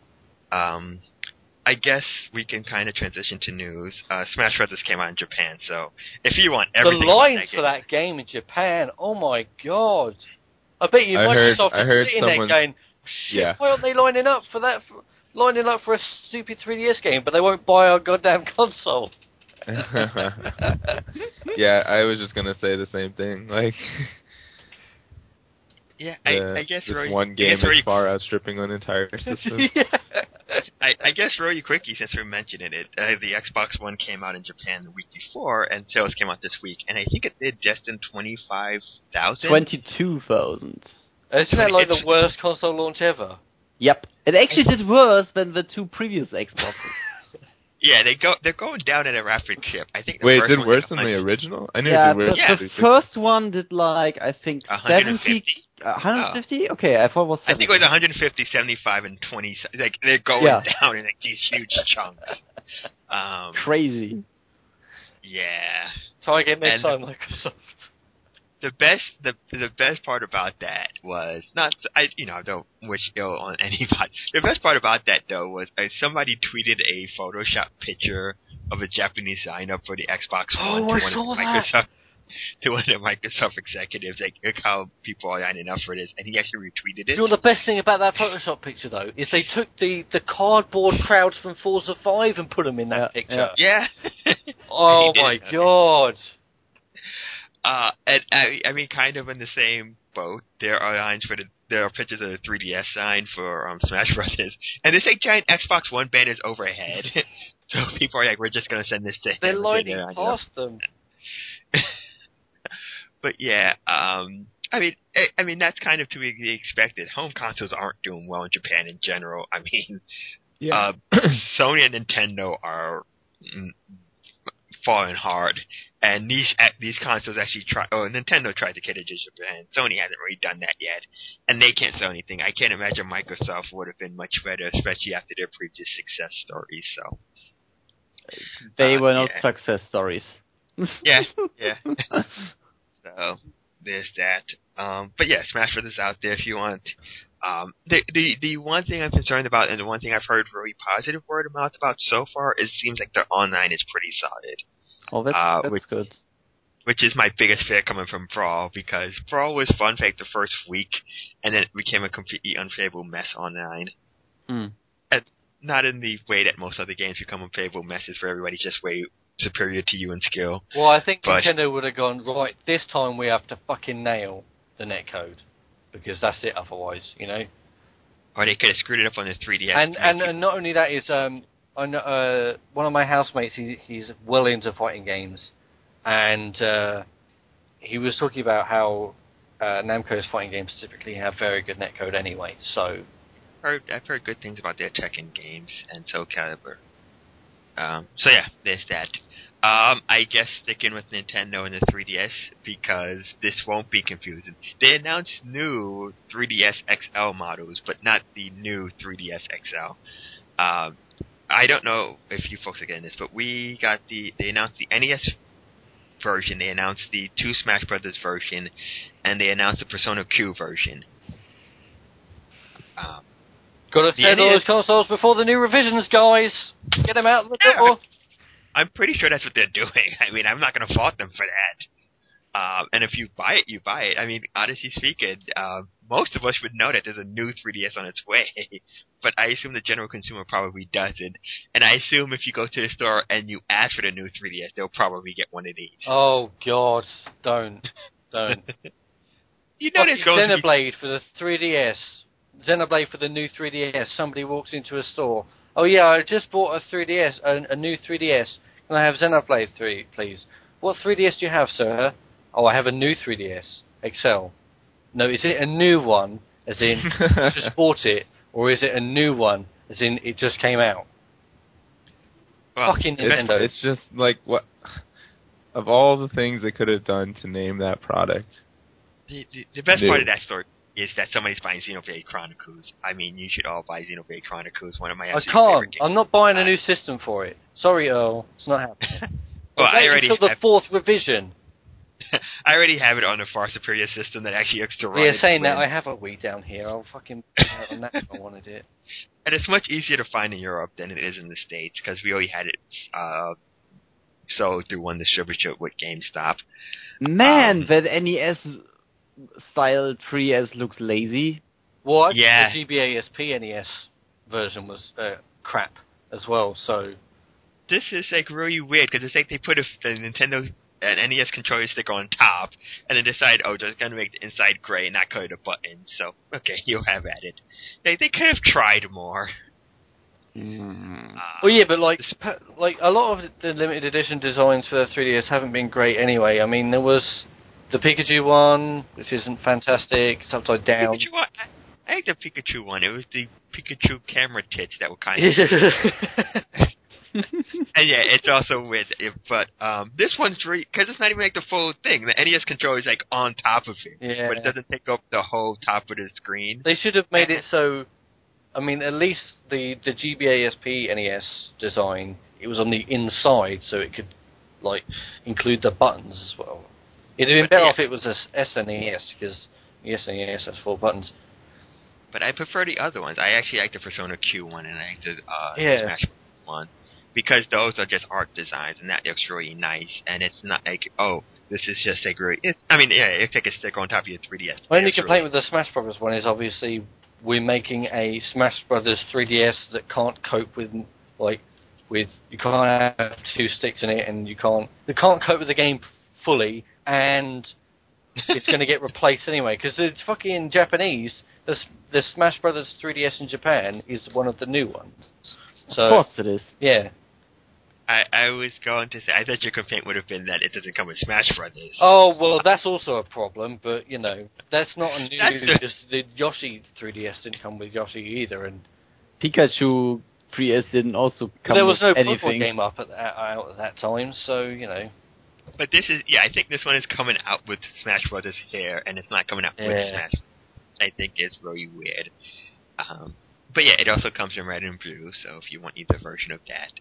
I guess we can kind of transition to news. Smash Bros. Came out in Japan, so if you want everything... The lines for that game in Japan, oh my god. I bet you Microsoft is sitting there going, shit, why aren't they lining up for that? Lining up for a stupid 3DS game, but they won't buy our goddamn console. Yeah, I was just going to say the same thing. Like... Yeah, I guess this one game is far outstripping an entire system. I guess really quickly, since we're mentioning it, the Xbox One came out in Japan the week before, and sales came out this week, and I think it did just in 25,000? 22,000. Isn't that like the worst console launch ever? Yep. It actually did worse than the two previous Xboxes. Yeah, they're going down at a rapid clip. I think. Wait, it did worse than the original? I knew it did worse. The first one did I think 150. 150? Okay, I thought it was 70. I think it was 150, 75, and 20. Like they're going down in these huge chunks. Crazy. Yeah. So I get next time Microsoft. The best part about that was I don't wish ill on anybody. The best part about that though was somebody tweeted a Photoshop picture of a Japanese sign up for the Xbox One to one of the Microsoft executives. Like, look how people are lining up for this, and he actually retweeted it. You know the best thing about that Photoshop picture though is they took the cardboard crowds from Forza 5 and put them in that picture. Yeah. Oh my god. And I mean, kind of in the same boat. There are pictures of the 3DS sign for Smash Bros. And there's giant Xbox One banners overhead. So people are like, we're just gonna send this to him. They're lining past them. But yeah, I mean that's kind of to be expected. Home consoles aren't doing well in Japan in general. I mean, Sony and Nintendo are fallen hard. And these consoles actually Nintendo tried to cater to Japan. Sony hasn't really done that yet, and they can't sell anything. I can't imagine Microsoft would have been much better, especially after their previous success stories. So they were not success stories. yeah. So there's that. But yeah, Smash Brothers out there if you want. The one thing I'm concerned about, and the one thing I've heard really positive word of mouth about so far, is it seems like their online is pretty solid. Oh, that's good. Which is my biggest fear coming from Brawl, because Brawl was fun for like the first week, and then it became a completely unfavorable mess online. And not in the way that most other games become unfavorable messes for everybody just way superior to you in skill. Well, I think Nintendo would have gone, right, this time we have to fucking nail the netcode, because that's it otherwise, you know? Or they could have screwed it up on the 3DS. And not only that is, one of my housemates, he's well into fighting games, and he was talking about how Namco's fighting games typically have very good netcode anyway, so... I've heard good things about their Tekken games, and Soul Calibur. So yeah, there's that. I guess sticking with Nintendo and the 3DS, because this won't be confusing. They announced new 3DS XL models, but not the new 3DS XL. I don't know if you folks are getting this, but they announced the NES version, they announced the 2 Smash Brothers version, and they announced the Persona Q version. Gotta send all those consoles before the new revisions, guys! Get them out the door! I'm pretty sure that's what they're doing. I mean, I'm not going to fault them for that. And if you buy it, you buy it. I mean, honestly speaking, most of us would know that there's a new 3DS on its way. But I assume the general consumer probably doesn't. And I assume if you go to the store and you ask for the new 3DS, they'll probably get one of these. Oh, God. Don't. You know there's going Xenoblade for the 3DS. Xenoblade for the new 3DS. Somebody walks into a store. Oh yeah, I just bought a 3DS, a new 3DS. Can I have Xenoblade 3, please? What 3DS do you have, sir? Oh, I have a new 3DS XL. No, is it a new one, as in you just bought it, or is it a new one, as in it just came out? Well, fucking Nintendo. It's just like what of all the things they could have done to name that product. The best part of that story is that somebody's buying Xenoblade Chronicles. I mean, you should all buy Xenoblade Chronicles, one of my absolute favorite games. I'm not buying a new system for it. Sorry, Earl. It's not happening. Well, I already until the 4th revision. I already have it on a far superior system that actually looks to run it. Yeah, saying that, I have a Wii down here. I'll fucking put it on that if I wanted it. And it's much easier to find in Europe than it is in the States, because we already had it sold through one distributor with GameStop. Man, that NES style 3DS looks lazy. What? Yeah. The GBA-SP NES version was crap as well, so... This is like really weird, because it's like they put a Nintendo an NES controller stick on top, and then decide, oh, they're going to make the inside gray and not color the buttons. So, okay, you'll have at it. They could have tried more. Well, yeah, but like a lot of the limited edition designs for the 3DS haven't been great anyway. I mean, there was the Pikachu one, which isn't fantastic. It's upside down. Pikachu one, I like the Pikachu one. It was the Pikachu camera tits that were kind of... And yeah, it's also weird. But this one's because it's not even like the full thing. The NES controller is like on top of it, but it doesn't take up the whole top of the screen. They should have made it so. I mean, at least the GBA-SP NES design, it was on the inside, so it could like include the buttons as well. It'd have been better if it was a SNES, because the SNES has 4 buttons. But I prefer the other ones. I actually like the Persona Q one, and I like the Smash Bros. One. Because those are just art designs, and that looks really nice. And it's not like, oh, this is just a great... you take a stick on top of your 3DS. My only complaint with the Smash Brothers one is obviously we're making a Smash Brothers 3DS that can't cope with, you can't have 2 sticks in it, and they can't cope with the game fully, and it's going to get replaced anyway. Because it's fucking Japanese. The Smash Brothers 3DS in Japan is one of the new ones. So, of course it is. Yeah. I was going to say, I thought your complaint would have been that it doesn't come with Smash Brothers. Oh, well, that's also a problem, but, that's not a new... the Yoshi 3DS didn't come with Yoshi either, and... Pikachu 3DS didn't also come there was no with football anything. game out at that time, so, you know. But this is, I think this one is coming out with Smash Brothers here, and it's not coming out with Smash. I think is really weird. But yeah, it also comes in red and blue, so if you want either version of that.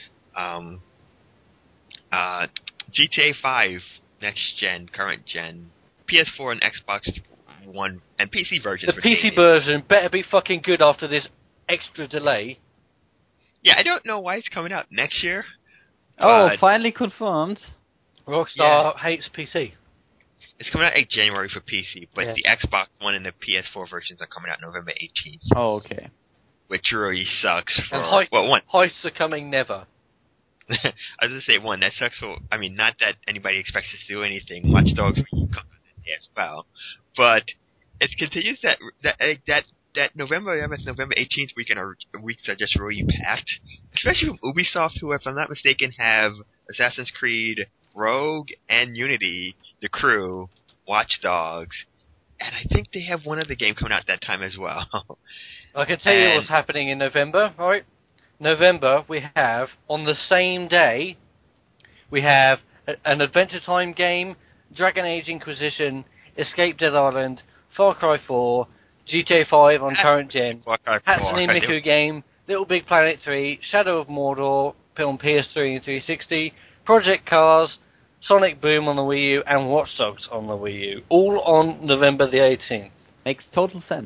GTA 5, next gen, current gen, PS4 and Xbox One, and PC versions. The PC version better be fucking good after this extra delay. Yeah, I don't know why it's coming out next year. Finally confirmed. Rockstar hates PC. It's coming out in January for PC, but the Xbox One and the PS4 versions are coming out November 18th. Oh, okay. Which really sucks for... And heists are coming never. I was going to say, one, that sucks for... I mean, not that anybody expects us to do anything. Watch Dogs comes as well. But it continues that November 11th, November 18th weeks are just really packed. Especially with Ubisoft, who, if I'm not mistaken, have Assassin's Creed Rogue and Unity, The Crew, Watch Dogs, and I think they have one other game coming out that time as well. I can tell you what's happening in November, right? November, we have, on the same day, we have an Adventure Time game, Dragon Age Inquisition, Escape Dead Island, Far Cry 4, GTA 5 on current gen, Hatsune Miku game, Little Big Planet 3, Shadow of Mordor on PS3 and 360, Project Cars, Sonic Boom on the Wii U, and Watch Dogs on the Wii U. All on November the 18th. Makes total sense.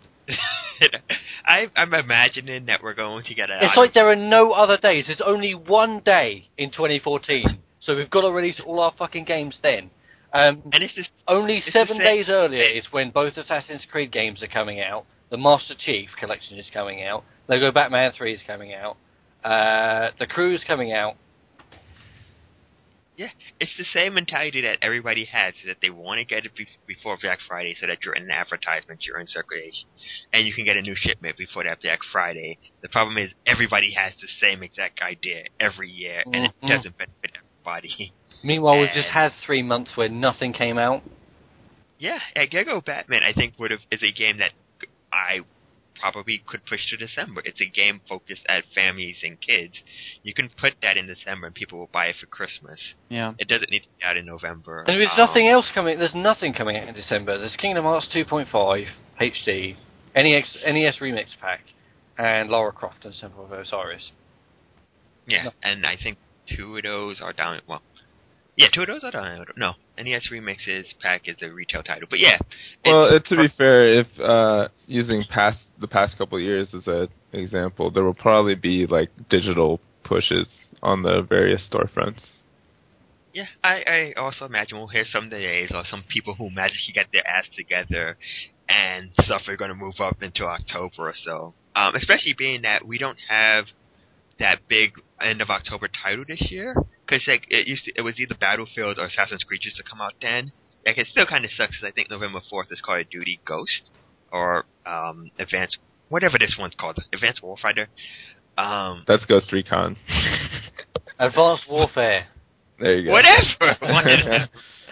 I'm imagining that we're going to get It's like there are no other days. There's only one day in 2014. So we've got to release all our fucking games then. And it's just only 7 days earlier is when both Assassin's Creed games are coming out. The Master Chief Collection is coming out. Lego Batman 3 is coming out. The Crew is coming out. Yeah, it's the same mentality that everybody has, that they want to get it before Black Friday so that you're in an advertisement, you're in circulation, and you can get a new shipment before that Black Friday. The problem is everybody has the same exact idea every year, and it doesn't benefit everybody. Meanwhile, we've just had 3 months where nothing came out. Yeah, Lego Batman, I think, is a game that I probably could push to December. It's a game focused at families and kids. You can put that in December and people will buy it for Christmas. Yeah. It doesn't need to be out in November. And there's nothing else coming. There's nothing coming out in December. There's Kingdom Hearts 2.5 HD, NES Remix Pack, and Lara Croft and Temple of Osiris. Yeah, and I think two of those are down. Well, yeah, two of those are down. No, NES Remixes Pack is a retail title, but yeah. Well, to be fair, if using the past couple of years as an example, there will probably be like digital pushes on the various storefronts. Yeah, I also imagine we'll hear some days or some people who magically get their ass together and stuff are going to move up into October or so. Especially being that we don't have that big end of October title this year, because like it was either Battlefield or Assassin's Creed used to come out then. Like it still kind of sucks because I think November 4th is Call of Duty Ghost or Advanced, whatever this one's called, Advanced Warfighter. That's Ghost Recon. Advanced Warfare. There you go. Whatever.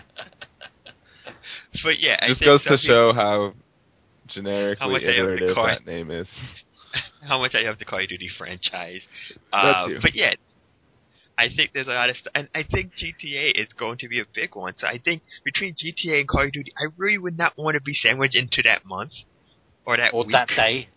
But yeah, just goes to show how generically iterative that name is. How much I love the Call of Duty franchise. That's you. But yeah, I think there's a lot of stuff, and I think GTA is going to be a big one. So I think between GTA and Call of Duty, I really would not want to be sandwiched into that month or that week. That day.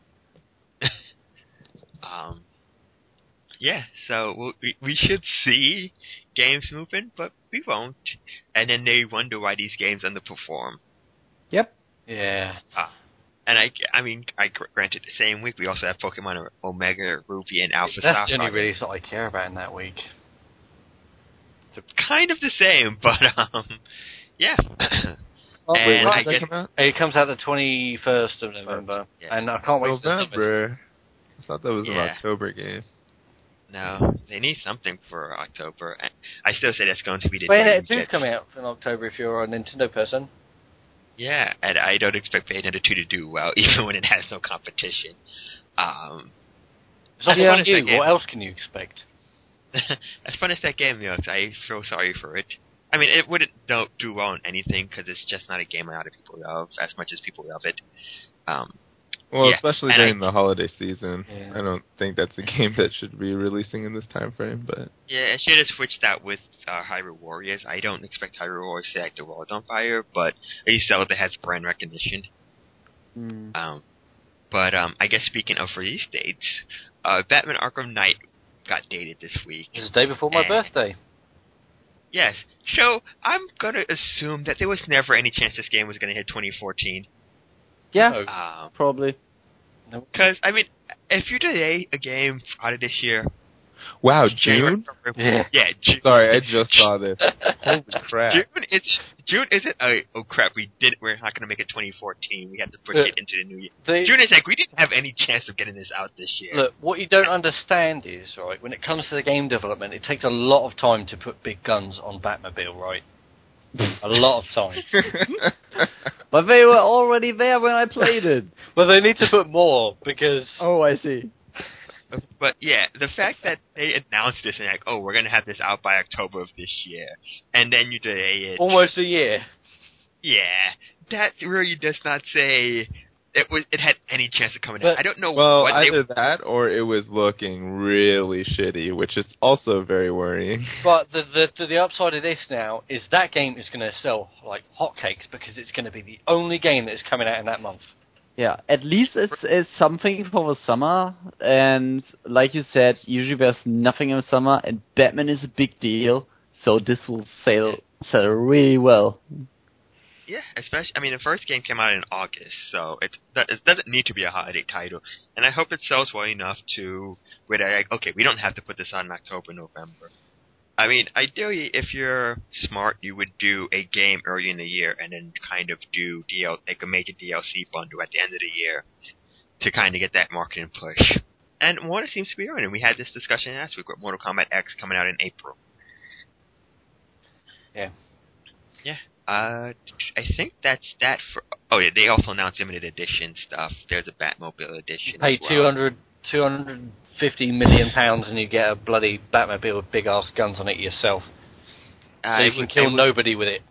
Yeah, so we should see games moving, but we won't. And then they wonder why these games underperform. Yep. Yeah. And I mean, granted, the same week we also have Pokemon Omega Ruby and Alpha Sapphire. That's the only release that I care about in that week. It's kind of the same, but yeah. Wait, I guess come out? It comes out the 21st of November, and I can't wait. November. I thought that was an October game. No, they need something for October. I still say that's going to be the Bayonetta 2 is coming out in October if you're a Nintendo person. Yeah, and I don't expect Bayonetta 2 to do well, even when it has no competition. It's not fun as you. What else can you expect? As fun as that game looks, I feel sorry for it. I mean, it wouldn't do well in anything, because it's just not a game a lot of people love, as much as people love it. Well, Yeah, especially and during the holiday season. Yeah. I don't think that's a game that should be releasing in this time frame, but... Yeah, I should have switched out with Hyrule Warriors. I don't expect Hyrule Warriors to light the world on fire, but at least Zelda has brand recognition. But I guess speaking of release dates, Batman Arkham Knight got dated this week. It was the day before my birthday. Yes, so I'm gonna assume that there was never any chance this game was gonna hit 2014. Yeah, probably. Because, I mean, if you delay a game out of this year... Wow, June? Yeah, June. Sorry, I just saw this. Holy crap. June isn't oh crap, we're not going to make it 2014, we have to push it into the new year. June is like, we didn't have any chance of getting this out this year. Look, what you don't understand is, right, when it comes to the game development, it takes a lot of time to put big guns on Batmobile, right? A lot of time. But they were already there when I played it. Well, they need to put more, because... Oh, I see. But yeah, the fact that they announced this and like, oh, we're going to have this out by October of this year, and then you delay it... Almost a year. Yeah, that really does not say... It had any chance of coming out. I don't know what either that or it was looking really shitty, which is also very worrying. But the upside of this now is that game is going to sell like hotcakes because it's going to be the only game that is coming out in that month. Yeah, at least it's something for the summer, and like you said, usually there's nothing in the summer, and Batman is a big deal, so this will sell really well. Yeah, especially, I mean, the first game came out in August, so it doesn't need to be a holiday title. And I hope it sells well enough to where they're like, okay, we don't have to put this out in October, November. I mean, ideally, if you're smart, you would do a game early in the year and then kind of do like a major DLC bundle at the end of the year to kind of get that marketing push. And Warner seems to be doing it. We had this discussion last week with Mortal Kombat X coming out in April. Yeah. Yeah. I think that's that for... Oh, yeah, they also announced limited edition stuff. There's a Batmobile edition pay as well. 250 million pounds and you get a bloody Batmobile with big-ass guns on it yourself. So you can kill nobody with it.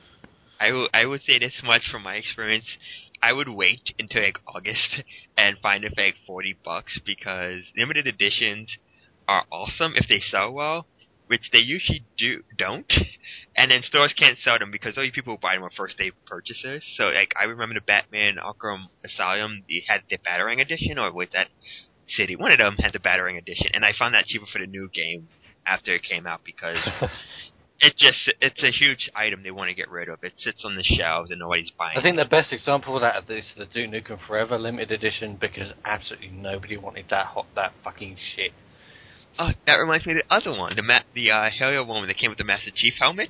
I would say this much from my experience. I would wait until, like, August and find it for, like, $40 because limited editions are awesome if they sell well, which they usually don't, and then stores can't sell them because only people who buy them are first-day purchasers. So, like, I remember the Batman Arkham Asylum, they had the Batarang edition, or was that City? One of them had the Batarang edition, and I found that cheaper for the new game after it came out because it's a huge item they want to get rid of. It sits on the shelves and nobody's buying it. I think the best example of that is the Duke Nukem Forever limited edition because absolutely nobody wanted that fucking shit. Oh, that reminds me of the other one, the Halo one that came with the Master Chief helmet.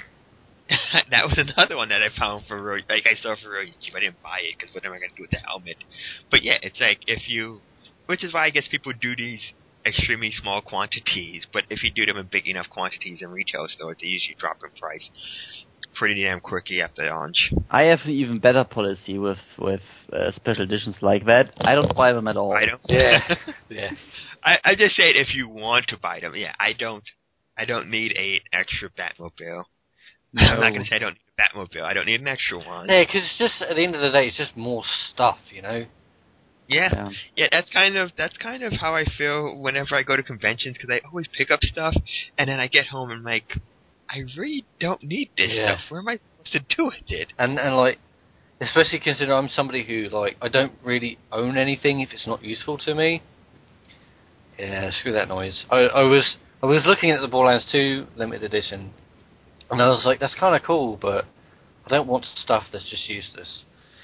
That was another one that I found I saw for really cheap. I didn't buy it because what am I going to do with the helmet? But yeah, it's like which is why I guess people do these extremely small quantities. But if you do them in big enough quantities in retail stores, they usually drop in price pretty damn quickly after launch. I have an even better policy with special editions like that. I don't buy them at all. I don't. Yeah, yeah. I just say it if you want to buy them. Yeah, I don't need an extra Batmobile. No. I'm not going to say I don't need a Batmobile. I don't need an extra one. Yeah, because it's just at the end of the day, it's just more stuff, you know. Yeah. That's kind of how I feel whenever I go to conventions because I always pick up stuff and then I get home and I'm like, I really don't need this stuff. Where am I supposed to do with it? And like, especially considering I'm somebody who like I don't really own anything if it's not useful to me. Yeah, screw that noise. I was looking at the Borderlands 2 limited edition, and I was like, that's kind of cool, but I don't want stuff that's just useless.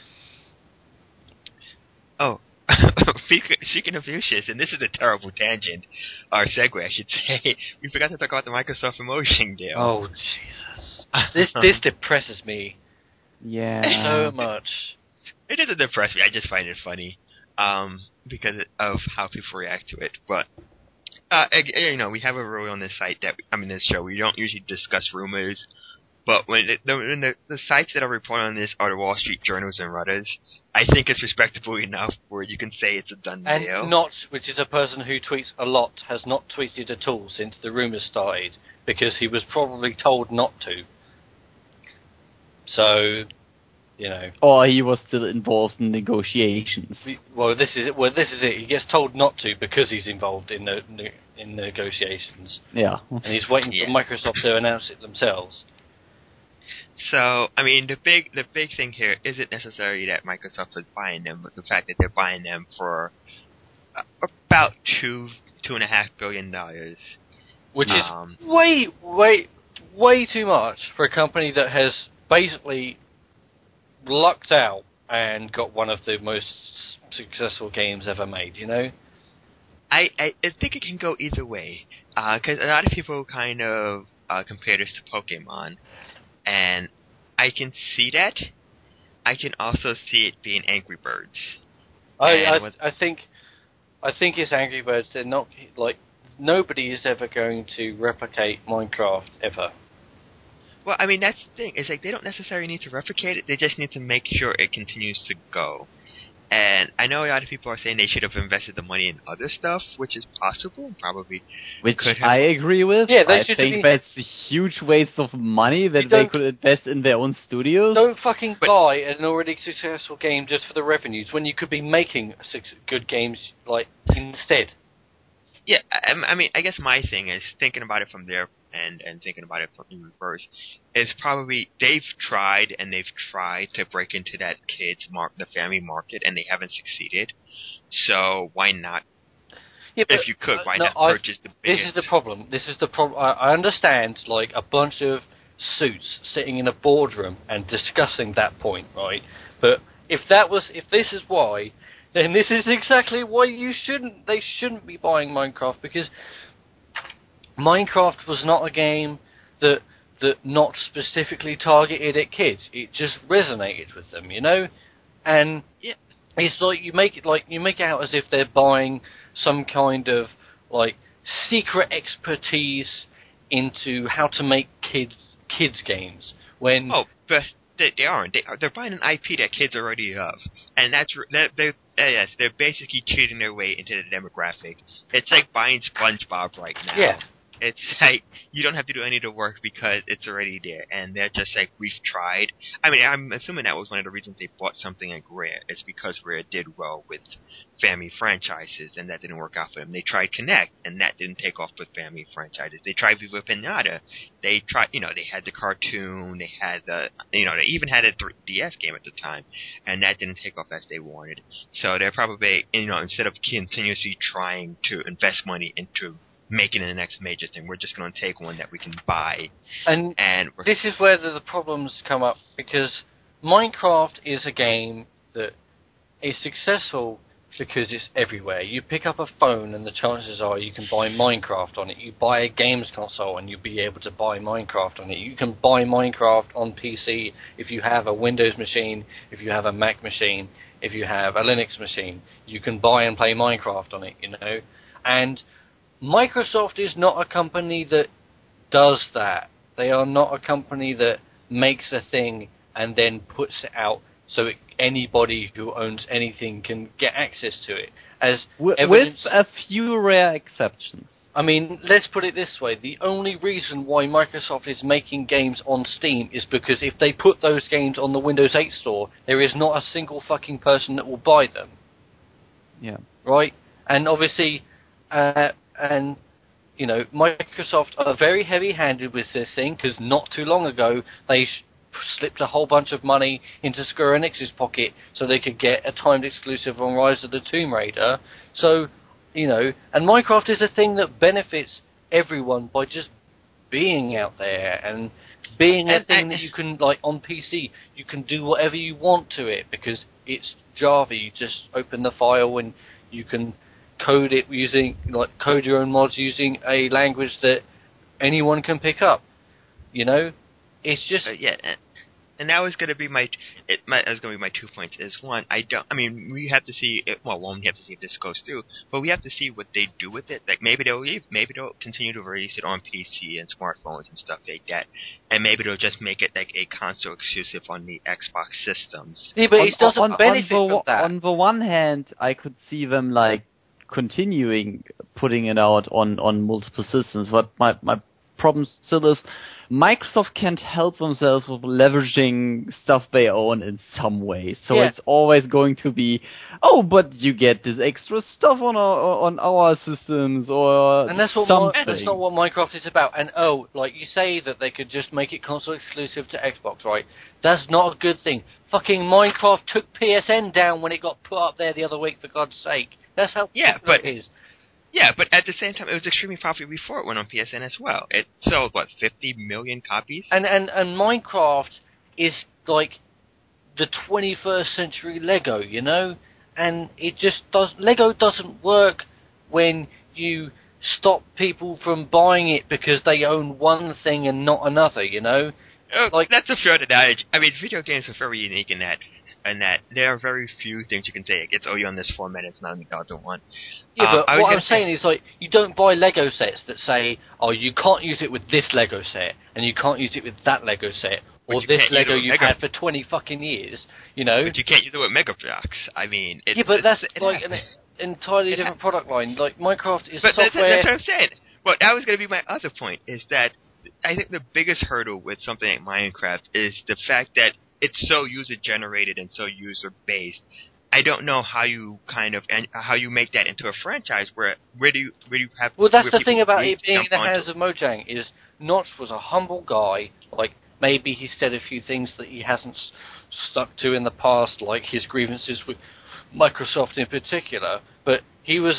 Oh, speaking of useless, and this is a terrible tangent, or segue, I should say, we forgot to talk about the Microsoft Promotion deal. Oh, Jesus. This depresses me. Yeah. So much. It doesn't depress me, I just find it funny. Because of how people react to it. But, we have a rule on this site this show, we don't usually discuss rumors, but when the sites that are reporting on this are the Wall Street Journals and Reuters, I think it's respectable enough where you can say it's a done deal. And Notch, which is a person who tweets a lot, has not tweeted at all since the rumors started, because he was probably told not to. So, you know. Or he was still involved in negotiations. Well, this is it. He gets told not to because he's involved in in negotiations. Yeah. And he's waiting for Microsoft to announce it themselves. So, I mean, the big thing here isn't necessarily that Microsoft is buying them, but the fact that they're buying them for about $2.5 billion, which is way too much for a company that has basically lucked out and got one of the most successful games ever made. You know, I think it can go either way, because a lot of people kind of compare this to Pokemon. And I can see that. I can also see it being Angry Birds. I think it's Angry Birds. They're not like nobody is ever going to replicate Minecraft ever. Well, I mean that's the thing. It's like they don't necessarily need to replicate it. They just need to make sure it continues to go. And I know a lot of people are saying they should have invested the money in other stuff, which is possible, probably. Which I agree with. Yeah, I think that's a huge waste of money that they could invest in their own studios. Don't fucking buy an already successful game just for the revenues when you could be making good games like instead. Yeah, I mean, I guess my thing is thinking about it from there and thinking about it from in reverse is probably they've tried to break into that the family market, and they haven't succeeded. So why not? Yeah, if you could, why not purchase the biggest? This is the problem. I understand, like, a bunch of suits sitting in a boardroom and discussing that point, right? But if this is why, then this is exactly why they shouldn't be buying Minecraft, because Minecraft was not a game that not specifically targeted at kids. It just resonated with them, you know? And it's like you make it out as if they're buying some kind of like secret expertise into how to make kids games. When but they aren't. They're buying an IP that kids already have, and they're basically cheating their way into the demographic. It's like buying SpongeBob right now. Yeah. It's like you don't have to do any of the work because it's already there, and they're just like, we've tried. I mean, I'm assuming that was one of the reasons they bought something like Rare. It's because Rare did well with family franchises, and that didn't work out for them. They tried Connect, and that didn't take off with family franchises. They tried Viva Pinata. They tried, they had the cartoon, they had they even had a 3DS game at the time, and that didn't take off as they wanted. So they're probably, instead of continuously trying to invest money into making it the next major thing, we're just going to take one that we can buy. And this is where the problems come up, because Minecraft is a game that is successful because it's everywhere. You pick up a phone and the chances are you can buy Minecraft on it. You buy a games console and you'll be able to buy Minecraft on it. You can buy Minecraft on PC if you have a Windows machine, if you have a Mac machine, if you have a Linux machine. You can buy and play Minecraft on it, And Microsoft is not a company that does that. They are not a company that makes a thing and then puts it out so anybody who owns anything can get access to it. With a few rare exceptions. I mean, let's put it this way. The only reason why Microsoft is making games on Steam is because if they put those games on the Windows 8 store, there is not a single fucking person that will buy them. Yeah. Right? And obviously... Microsoft are very heavy-handed with this thing, because not too long ago they slipped a whole bunch of money into Square Enix's pocket so they could get a timed exclusive on Rise of the Tomb Raider. So, and Minecraft is a thing that benefits everyone by just being out there and being a thing that you can, like, on PC, you can do whatever you want to it, because it's Java. You just open the file and you can code it code your own mods using a language that anyone can pick up. It's just and that was going to be my 2 points. Is one, we have to see it. Well, one, we have to see if this goes through, but we have to see what they do with it. Like maybe they'll continue to release it on PC and smartphones and stuff like that, and maybe they'll just make it like a console exclusive on the Xbox systems. Yeah, but it doesn't benefit from that. On the one hand, I could see them like continuing putting it out on multiple systems, but my problem still is Microsoft can't help themselves with leveraging stuff they own in some way. So it's always going to be, oh, but you get this extra stuff on our systems or and that's something. That's not what Minecraft is about. And like you say that they could just make it console exclusive to Xbox, right? That's not a good thing. Fucking Minecraft took PSN down when it got put up there the other week, for God's sake. That's how it is. Yeah, but at the same time, it was extremely popular before it went on PSN as well. It sold, 50 million copies? And Minecraft is like the 21st century Lego, you know? And it just Lego doesn't work when you stop people from buying it because they own one thing and not another, you know? That's a fair adage. I mean, video games are very unique in that there are very few things you can say. It's only on this format, it's not on the other one. Yeah, but what I'm saying is, like, you don't buy Lego sets that say, oh, you can't use it with this Lego set, and you can't use it with that Lego set, or this Lego you've had for 20 fucking years, you know? But you can't use it with Mega Bloks. I mean, that's like an entirely different product line. Like, Minecraft is software... That's what I'm saying. Well, that was going to be my other point, is that I think the biggest hurdle with something like Minecraft is the fact that it's so user-generated and so user-based. I don't know how you how you make that into a franchise. Where do you have? Well, that's the thing about it being in the hands of Mojang is Notch was a humble guy. Like, maybe he said a few things that he hasn't stuck to in the past, like his grievances with Microsoft in particular. But he was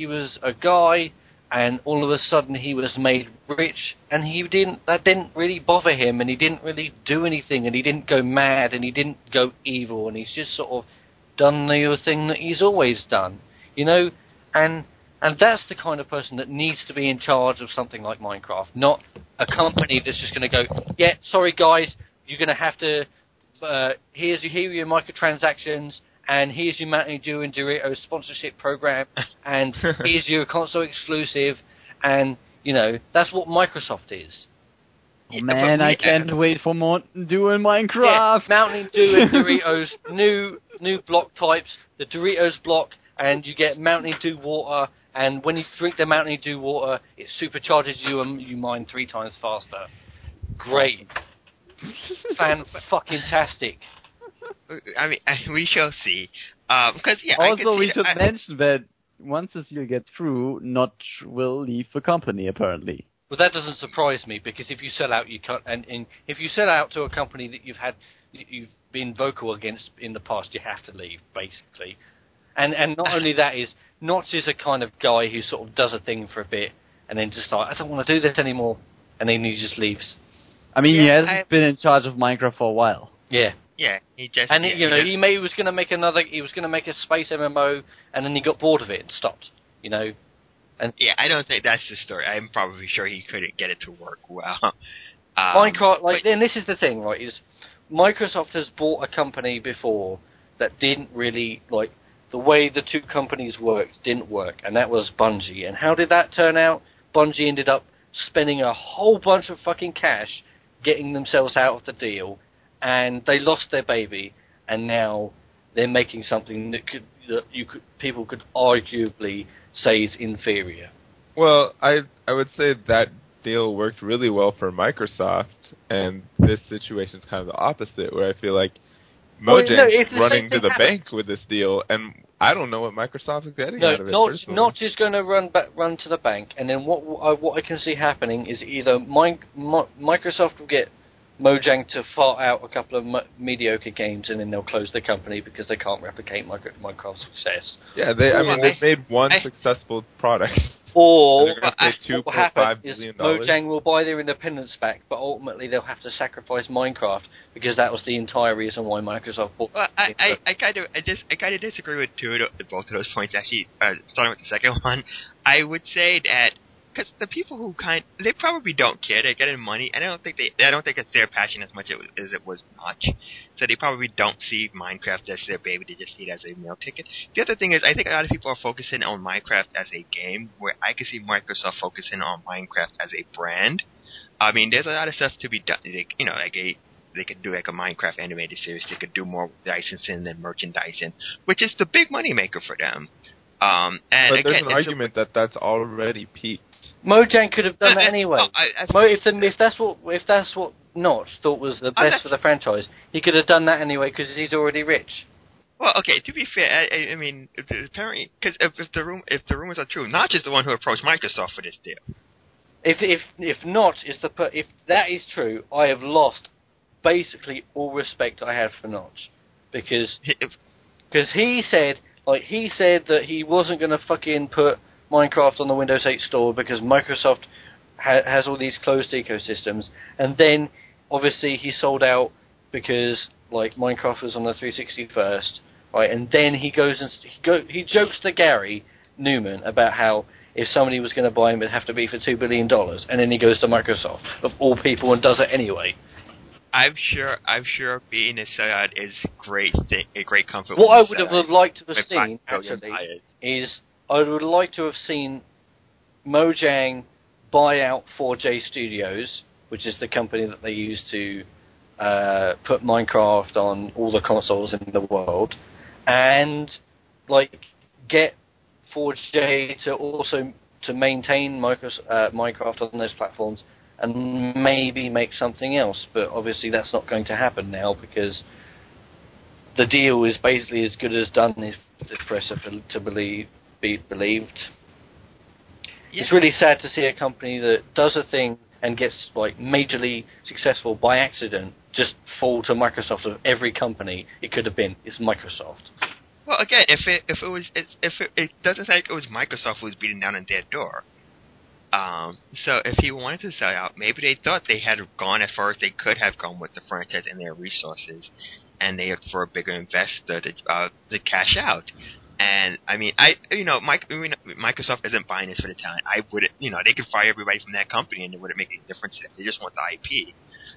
a guy, and all of a sudden he was made rich, and that didn't really bother him, and he didn't really do anything, and he didn't go mad, and he didn't go evil, and he's just sort of done the thing that he's always done, you know, and that's the kind of person that needs to be in charge of something like Minecraft, not a company that's just going to go, yeah, sorry guys, you're going to have to, here are your microtransactions, and here's your Mountain Dew and Doritos sponsorship program, and here's your console exclusive, and, you know, that's what Microsoft is. Oh, man, I can't wait for Mountain Dew in Minecraft. Yeah, Mountain Dew and Doritos, new block types, the Doritos block, and you get Mountain Dew water, and when you drink the Mountain Dew water, it supercharges you and you mine 3 times faster. Great. Fan-fucking-tastic. I mean, we shall see. Because, also, we should mention that once this deal gets through, Notch will leave the company, apparently. Well, that doesn't surprise me, because if you sell out, you can't, and if you sell out to a company that you've been vocal against in the past, you have to leave, basically. And not only that is, Notch is a kind of guy who sort of does a thing for a bit, and then just like, I don't want to do this anymore, and then he just leaves. I mean, he hasn't been in charge of Minecraft for a while. Yeah. Yeah, he just... And, he was going to make a space MMO, and then he got bored of it and stopped, you know. And I don't think that's the story. I'm probably sure he couldn't get it to work well. Minecraft, and this is the thing, right, is Microsoft has bought a company before that didn't really, like, the way the two companies worked didn't work, and that was Bungie. And how did that turn out? Bungie ended up spending a whole bunch of fucking cash getting themselves out of the deal, and they lost their baby, and now they're making something that people could arguably say is inferior. Well, I would say that deal worked really well for Microsoft, and this situation's kind of the opposite, where I feel like Mojang's running to the bank with this deal, and I don't know what Microsoft is getting out of it. Notch is going to run to the bank, and then what I can see happening is either Microsoft will get Mojang to fart out a couple of mediocre games, and then they'll close the company because they can't replicate Minecraft's success. Yeah, they've made one successful product. Or what will happen is Mojang will buy their independence back, but ultimately they'll have to sacrifice Minecraft because that was the entire reason why Microsoft bought. Well, I kind of disagree with both of those points. Actually, starting with the second one, I would say that. Because the people who they probably don't care. They're getting money, and I don't think it's their passion as much as it was Notch. So they probably don't see Minecraft as their baby. They just see it as a meal ticket. The other thing is, I think a lot of people are focusing on Minecraft as a game, where I could see Microsoft focusing on Minecraft as a brand. I mean, there's a lot of stuff to be done. They could do like a Minecraft animated series. They could do more licensing and merchandising, which is the big money maker for them. And but again, there's an argument that that's already peaked. Mojang could have done that anyway. If that's what Notch thought was the best for the franchise, he could have done that anyway because he's already rich. Well, okay. To be fair, I mean, apparently, because if the rumors are true, Notch is the one who approached Microsoft for this deal. If Notch is if that is true, I have lost basically all respect I had for Notch because he said that he wasn't going to fucking put Minecraft on the Windows 8 store because Microsoft has all these closed ecosystems, and then obviously he sold out because Minecraft was on the 360 first, right? And then he goes and he jokes to Gary Newman about how if somebody was going to buy him, it'd have to be for $2 billion, and then he goes to Microsoft of all people and does it anyway. I'm sure being a sellout is a great comfort. What I would have liked to have seen actually is I would like to have seen Mojang buy out 4J Studios, which is the company that they use to put Minecraft on all the consoles in the world, and get 4J to also to maintain Minecraft on those platforms, and maybe make something else. But obviously that's not going to happen now because the deal is basically as good as done if the press are to be believed. Yeah. It's really sad to see a company that does a thing and gets majorly successful by accident just fall to Microsoft of every company it could have been. It's Microsoft. Well, again, if it doesn't like it was Microsoft who was beating down on their door. So if he wanted to sell out, maybe they thought they had gone as far as they could have gone with the franchise and their resources, and they looked for a bigger investor to cash out. And I mean, Microsoft isn't buying this for the talent. I wouldn't, they could fire everybody from that company and it wouldn't make any difference. They just want the IP.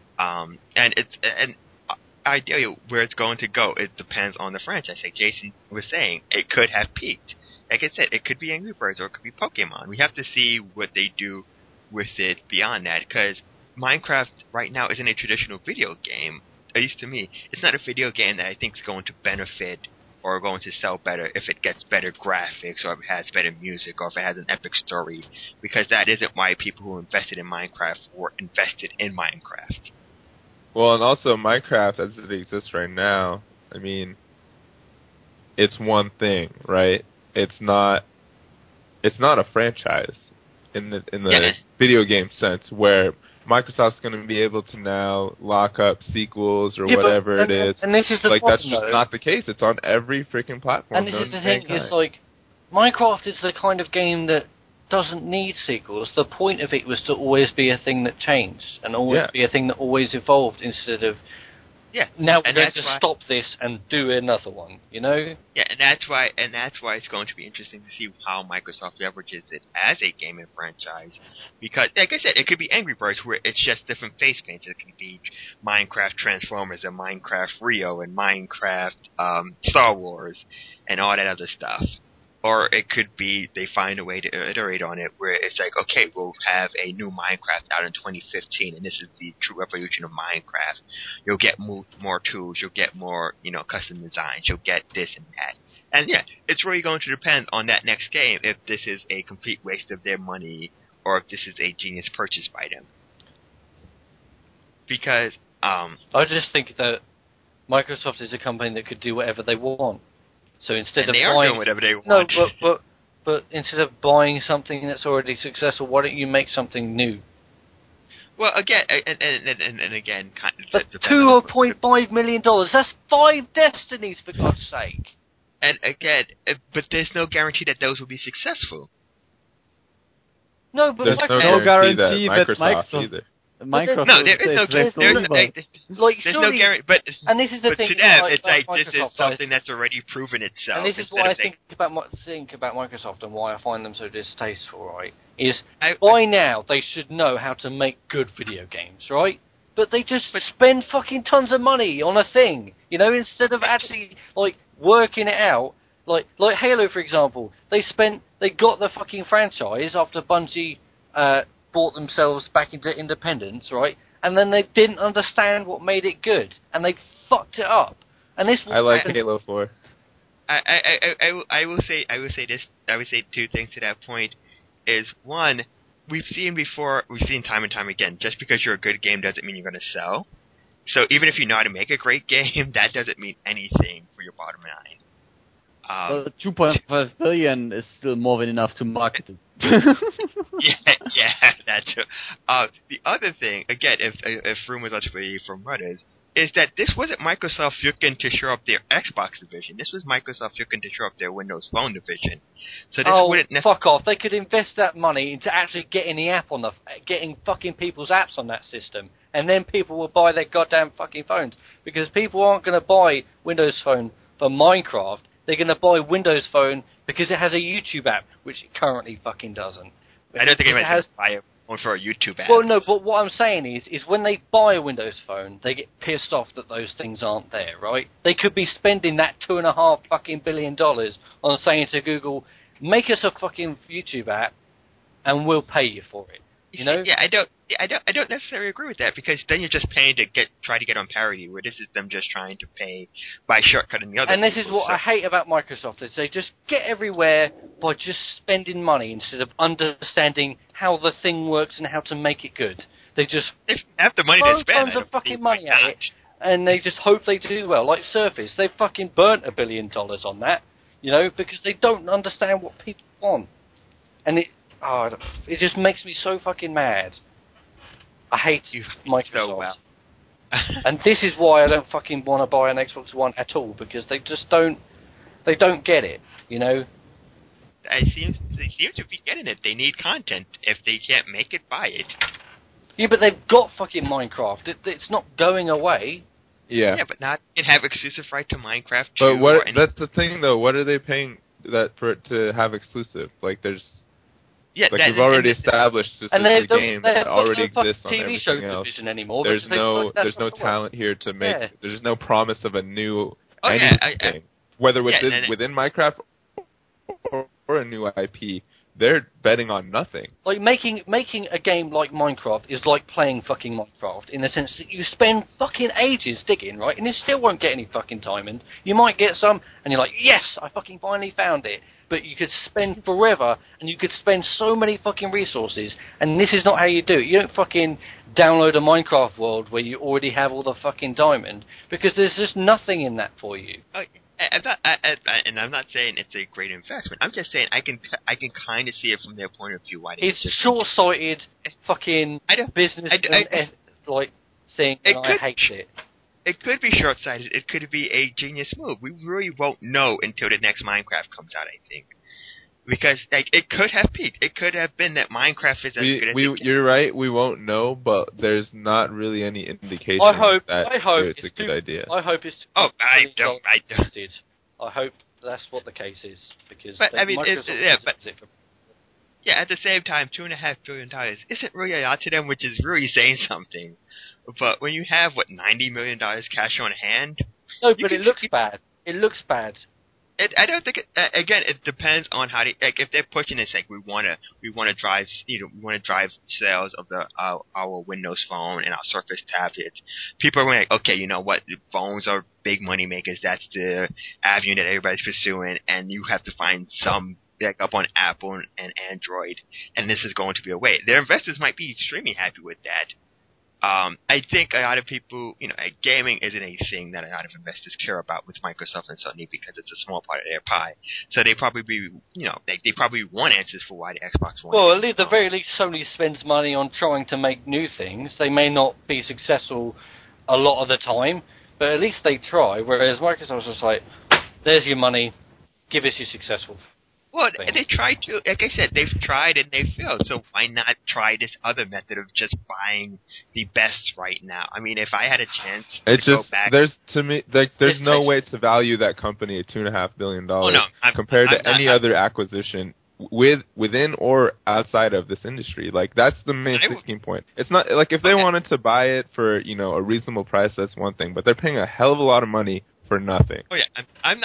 And ideally, where it's going to go, it depends on the franchise. Like Jason was saying, it could have peaked. Like I said, it could be Angry Birds or it could be Pokemon. We have to see what they do with it beyond that, because Minecraft right now isn't a traditional video game. At least to me, it's not a video game that I think is going to benefit or going to sell better if it gets better graphics or if it has better music or if it has an epic story, because that isn't why people who invested in Minecraft were invested in Minecraft. Well, and also Minecraft as it exists right now, I mean, it's one thing, right? It's not a franchise in the video game sense where Microsoft's going to be able to now lock up sequels or whatever it is. And this is the problem, that's just not the case. It's on every freaking platform. And this is the thing, it's Minecraft is the kind of game that doesn't need sequels. The point of it was to always be a thing that changed and always be a thing that always evolved instead of now we're going to stop this and do another one, Yeah, and that's why it's going to be interesting to see how Microsoft leverages it as a gaming franchise. Because, like I said, it could be Angry Birds where it's just different face paints. It could be Minecraft Transformers and Minecraft Rio and Minecraft Star Wars and all that other stuff. Or it could be they find a way to iterate on it where it's like, okay, we'll have a new Minecraft out in 2015, and this is the true evolution of Minecraft. You'll get more tools, you'll get more, custom designs, you'll get this and that. And yeah, it's really going to depend on that next game if this is a complete waste of their money or if this is a genius purchase by them. Because, I just think that Microsoft is a company that could do whatever they want. So instead of doing whatever they want. No, but instead of buying something that's already successful, why don't you make something new? Well, again, and again, kind of. But $2.5 million, that's 5 Destinies, for God's sake. And again, but there's no guarantee that those will be successful. No, but there's no guarantee that Microsoft either. Microsoft there's no guarantee. But and this is the thing. To them, it's like this is something that's already proven itself. And this is what I think about Microsoft and why I find them so distasteful. Right? Is by now they should know how to make good video games, right? But they just spend fucking tons of money on a thing, instead of actually working it out. Like Halo, for example, they got the fucking franchise after Bungie brought themselves back into independence, right? And then they didn't understand what made it good, and they fucked it up. And this I like Halo 4. I will say this. I would say two things to that point. Is one, we've seen time and time again. Just because you're a good game doesn't mean you're going to sell. So even if you know how to make a great game, that doesn't mean anything for your bottom line. Well, 2.5 billion is still more than enough to market it. yeah, that's true. The other thing, again, if rumors are to believe from Reddit, is that this wasn't Microsoft looking to shore up their Xbox division. This was Microsoft looking to shore up their Windows Phone division. So this wouldn't fuck off! They could invest that money into actually getting the app on getting fucking people's apps on that system, and then people will buy their goddamn fucking phones, because people aren't going to buy Windows Phone for Minecraft. They're going to buy Windows Phone because it has a YouTube app, which it currently fucking doesn't. I don't think anybody's going to buy a phone for a YouTube app. Well, no, but what I'm saying is when they buy a Windows Phone, they get pissed off that those things aren't there, right? They could be spending that $2.5 fucking billion on saying to Google, make us a fucking YouTube app, and we'll pay you for it. You know? Yeah, I don't necessarily agree with that, because then you're just paying to try to get on parity, where this is them just trying to pay by shortcutting the other. And this is what I hate about Microsoft, is they just get everywhere by just spending money instead of understanding how the thing works and how to make it good. They just have the money to spend. Tons of fucking money at it, and they just hope they do well. Like Surface, they fucking burnt $1 billion on that, you know, because they don't understand what people want, and it just makes me so fucking mad. I hate Microsoft. So well. And this is why I don't fucking want to buy an Xbox One at all, because they just don't get it, you know? They seem to be getting it. They need content. If they can't make it, buy it. Yeah, but they've got fucking Minecraft. It's not going away. Yeah. Yeah, but not and have exclusive right to Minecraft But too. that's the thing, though. What are they paying for it to have exclusive? Like, there's... Yeah, we've already established this is a game that already exists on TV show everything else. Anymore, there's no talent here to make. Yeah. There's no promise of a new anything, whether within Minecraft or a new IP. They're betting on nothing. Like making a game like Minecraft is like playing fucking Minecraft, in the sense that you spend fucking ages digging, right, and you still won't get any fucking diamond. You might get some, and you're like, yes, I fucking finally found it. But you could spend forever, and you could spend so many fucking resources, and this is not how you do it. You don't fucking download a Minecraft world where you already have all the fucking diamond, because there's just nothing in that for you. I'm not saying it's a great investment. I'm just saying I can kind of see it from their point of view. Why it's short-sighted fucking business thing, and I hate it. It could be short-sighted. It could be a genius move. We really won't know until the next Minecraft comes out, I think. Because it could have peaked. It could have been that Minecraft is as good as you're right, we won't know, but there's not really any indication that it's a good idea. I hope it's... I don't. I hope that's what the case is. Because but, I mean, at the same time, $2.5 billion isn't really a lot to them, which is really saying something. But when you have, $90 million cash on hand... No, but it looks bad. It looks bad. I don't think. Again, it depends on how they. Like, if they're pushing this, like we want to drive, we want to drive sales of our Windows Phone and our Surface tablets. People are like, okay, you know what? Phones are big money makers. That's the avenue that everybody's pursuing, and you have to find some up on Apple and Android, and this is going to be a way. Their investors might be extremely happy with that. I think a lot of people, gaming isn't a thing that a lot of investors care about with Microsoft and Sony because it's a small part of their pie. So they probably they probably want answers for why the Xbox One. Well, at the very least, Sony spends money on trying to make new things. They may not be successful a lot of the time, but at least they try. Whereas Microsoft's just like, there's your money, give us your successful. Well, they tried to, like I said, they've tried and they failed, so why not try this other method of just buying the best right now? I mean, if I had a chance go back... There's no way to value that company at $2.5 billion compared to any other acquisition within or outside of this industry. Like, that's the main sticking point. It's not, like, if they wanted to buy it for, a reasonable price, that's one thing, but they're paying a hell of a lot of money for nothing. Oh yeah, I'm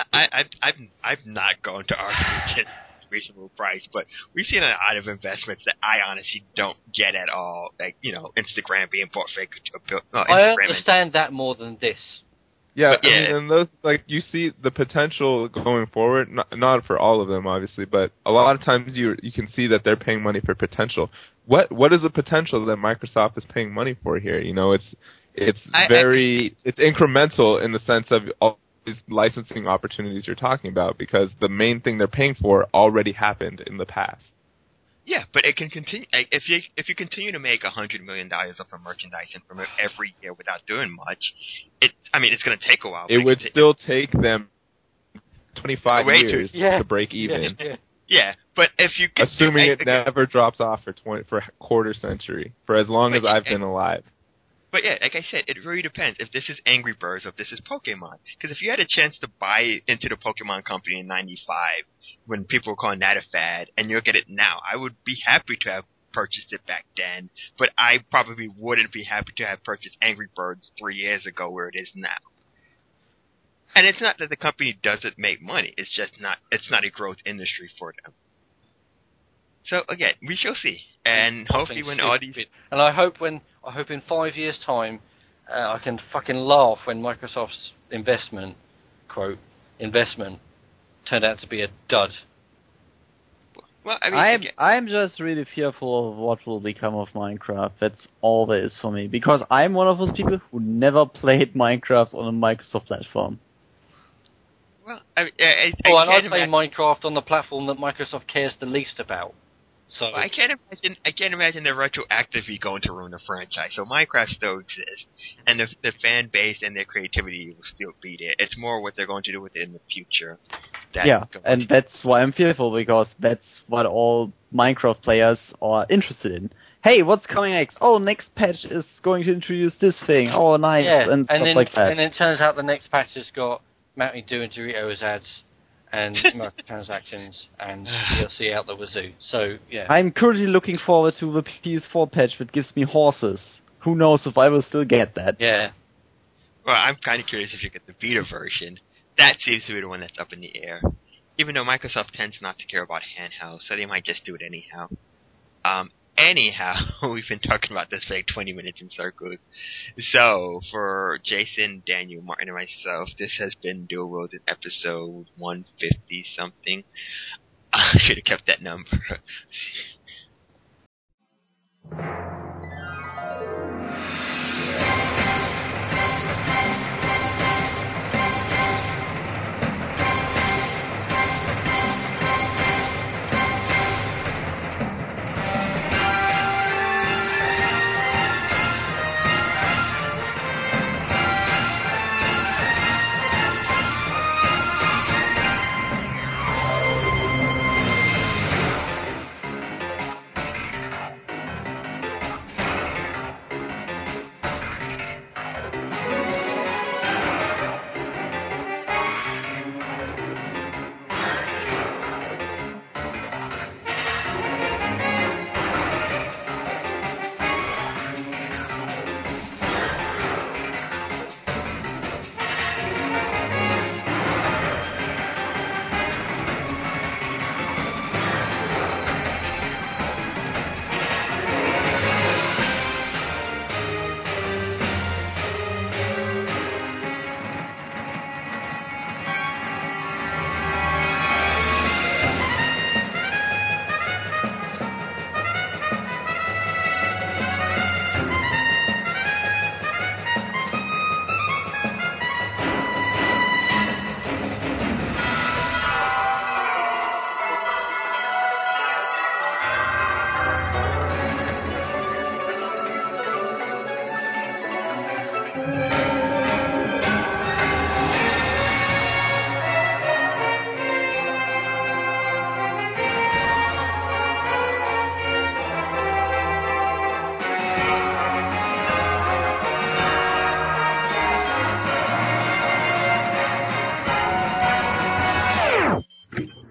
not going to argue against reasonable price, but we've seen a lot of investments that I honestly don't get at all. Like Instagram being bought for I understand that more than this. Yeah, But, I mean, and those, like, you see the potential going forward, not for all of them, obviously, but a lot of times you can see that they're paying money for potential. What is the potential that Microsoft is paying money for here? You know, it's it's incremental in the sense of all these licensing opportunities you're talking about, because the main thing they're paying for already happened in the past. Yeah, but it can continue. If you continue to make $100 million off of merchandise and from it every year without doing much, it's going to take a while. It would still take them 25 years to break even. Yeah, but if you assuming it never drops off for a quarter century, for as long as I've been alive. But yeah, like I said, it really depends if this is Angry Birds or if this is Pokemon. Because if you had a chance to buy into the Pokemon company in '95, when people were calling that a fad, and you'll get it now, I would be happy to have purchased it back then, but I probably wouldn't be happy to have purchased Angry Birds 3 years ago where it is now. And it's not that the company doesn't make money, it's just it's not a growth industry for them. So again, we shall see. And hopefully when all these... And I hope in 5 years' time, I can fucking laugh when Microsoft's investment turned out to be a dud. Well, I mean, I'm just really fearful of what will become of Minecraft. That's all there is for me. Because I'm one of those people who never played Minecraft on a Microsoft platform. Well, I play Minecraft on the platform that Microsoft cares the least about. So I can't imagine they're retroactively going to ruin the franchise. So Minecraft still exists, and the fan base and their creativity will still be there. It's more what they're going to do with it in the future. And that's why I'm fearful, because that's what all Minecraft players are interested in. Hey, what's coming next? Oh, next patch is going to introduce this thing. Oh, nice, and stuff like that. And then it turns out the next patch has got Mountain Dew and Doritos ads, and microtransactions, and DLC out the wazoo. So, yeah. I'm currently looking forward to the PS4 patch that gives me horses. Who knows if I will still get that. Yeah. Well, I'm kind of curious if you get the Vita version. That seems to be the one that's up in the air. Even though Microsoft tends not to care about handhelds, so they might just do it anyhow. Anyhow, we've been talking about this for like 20 minutes in circles. So, for Jason, Daniel, Martin, and myself, this has been Dual Wielded episode 150-something. I should have kept that number.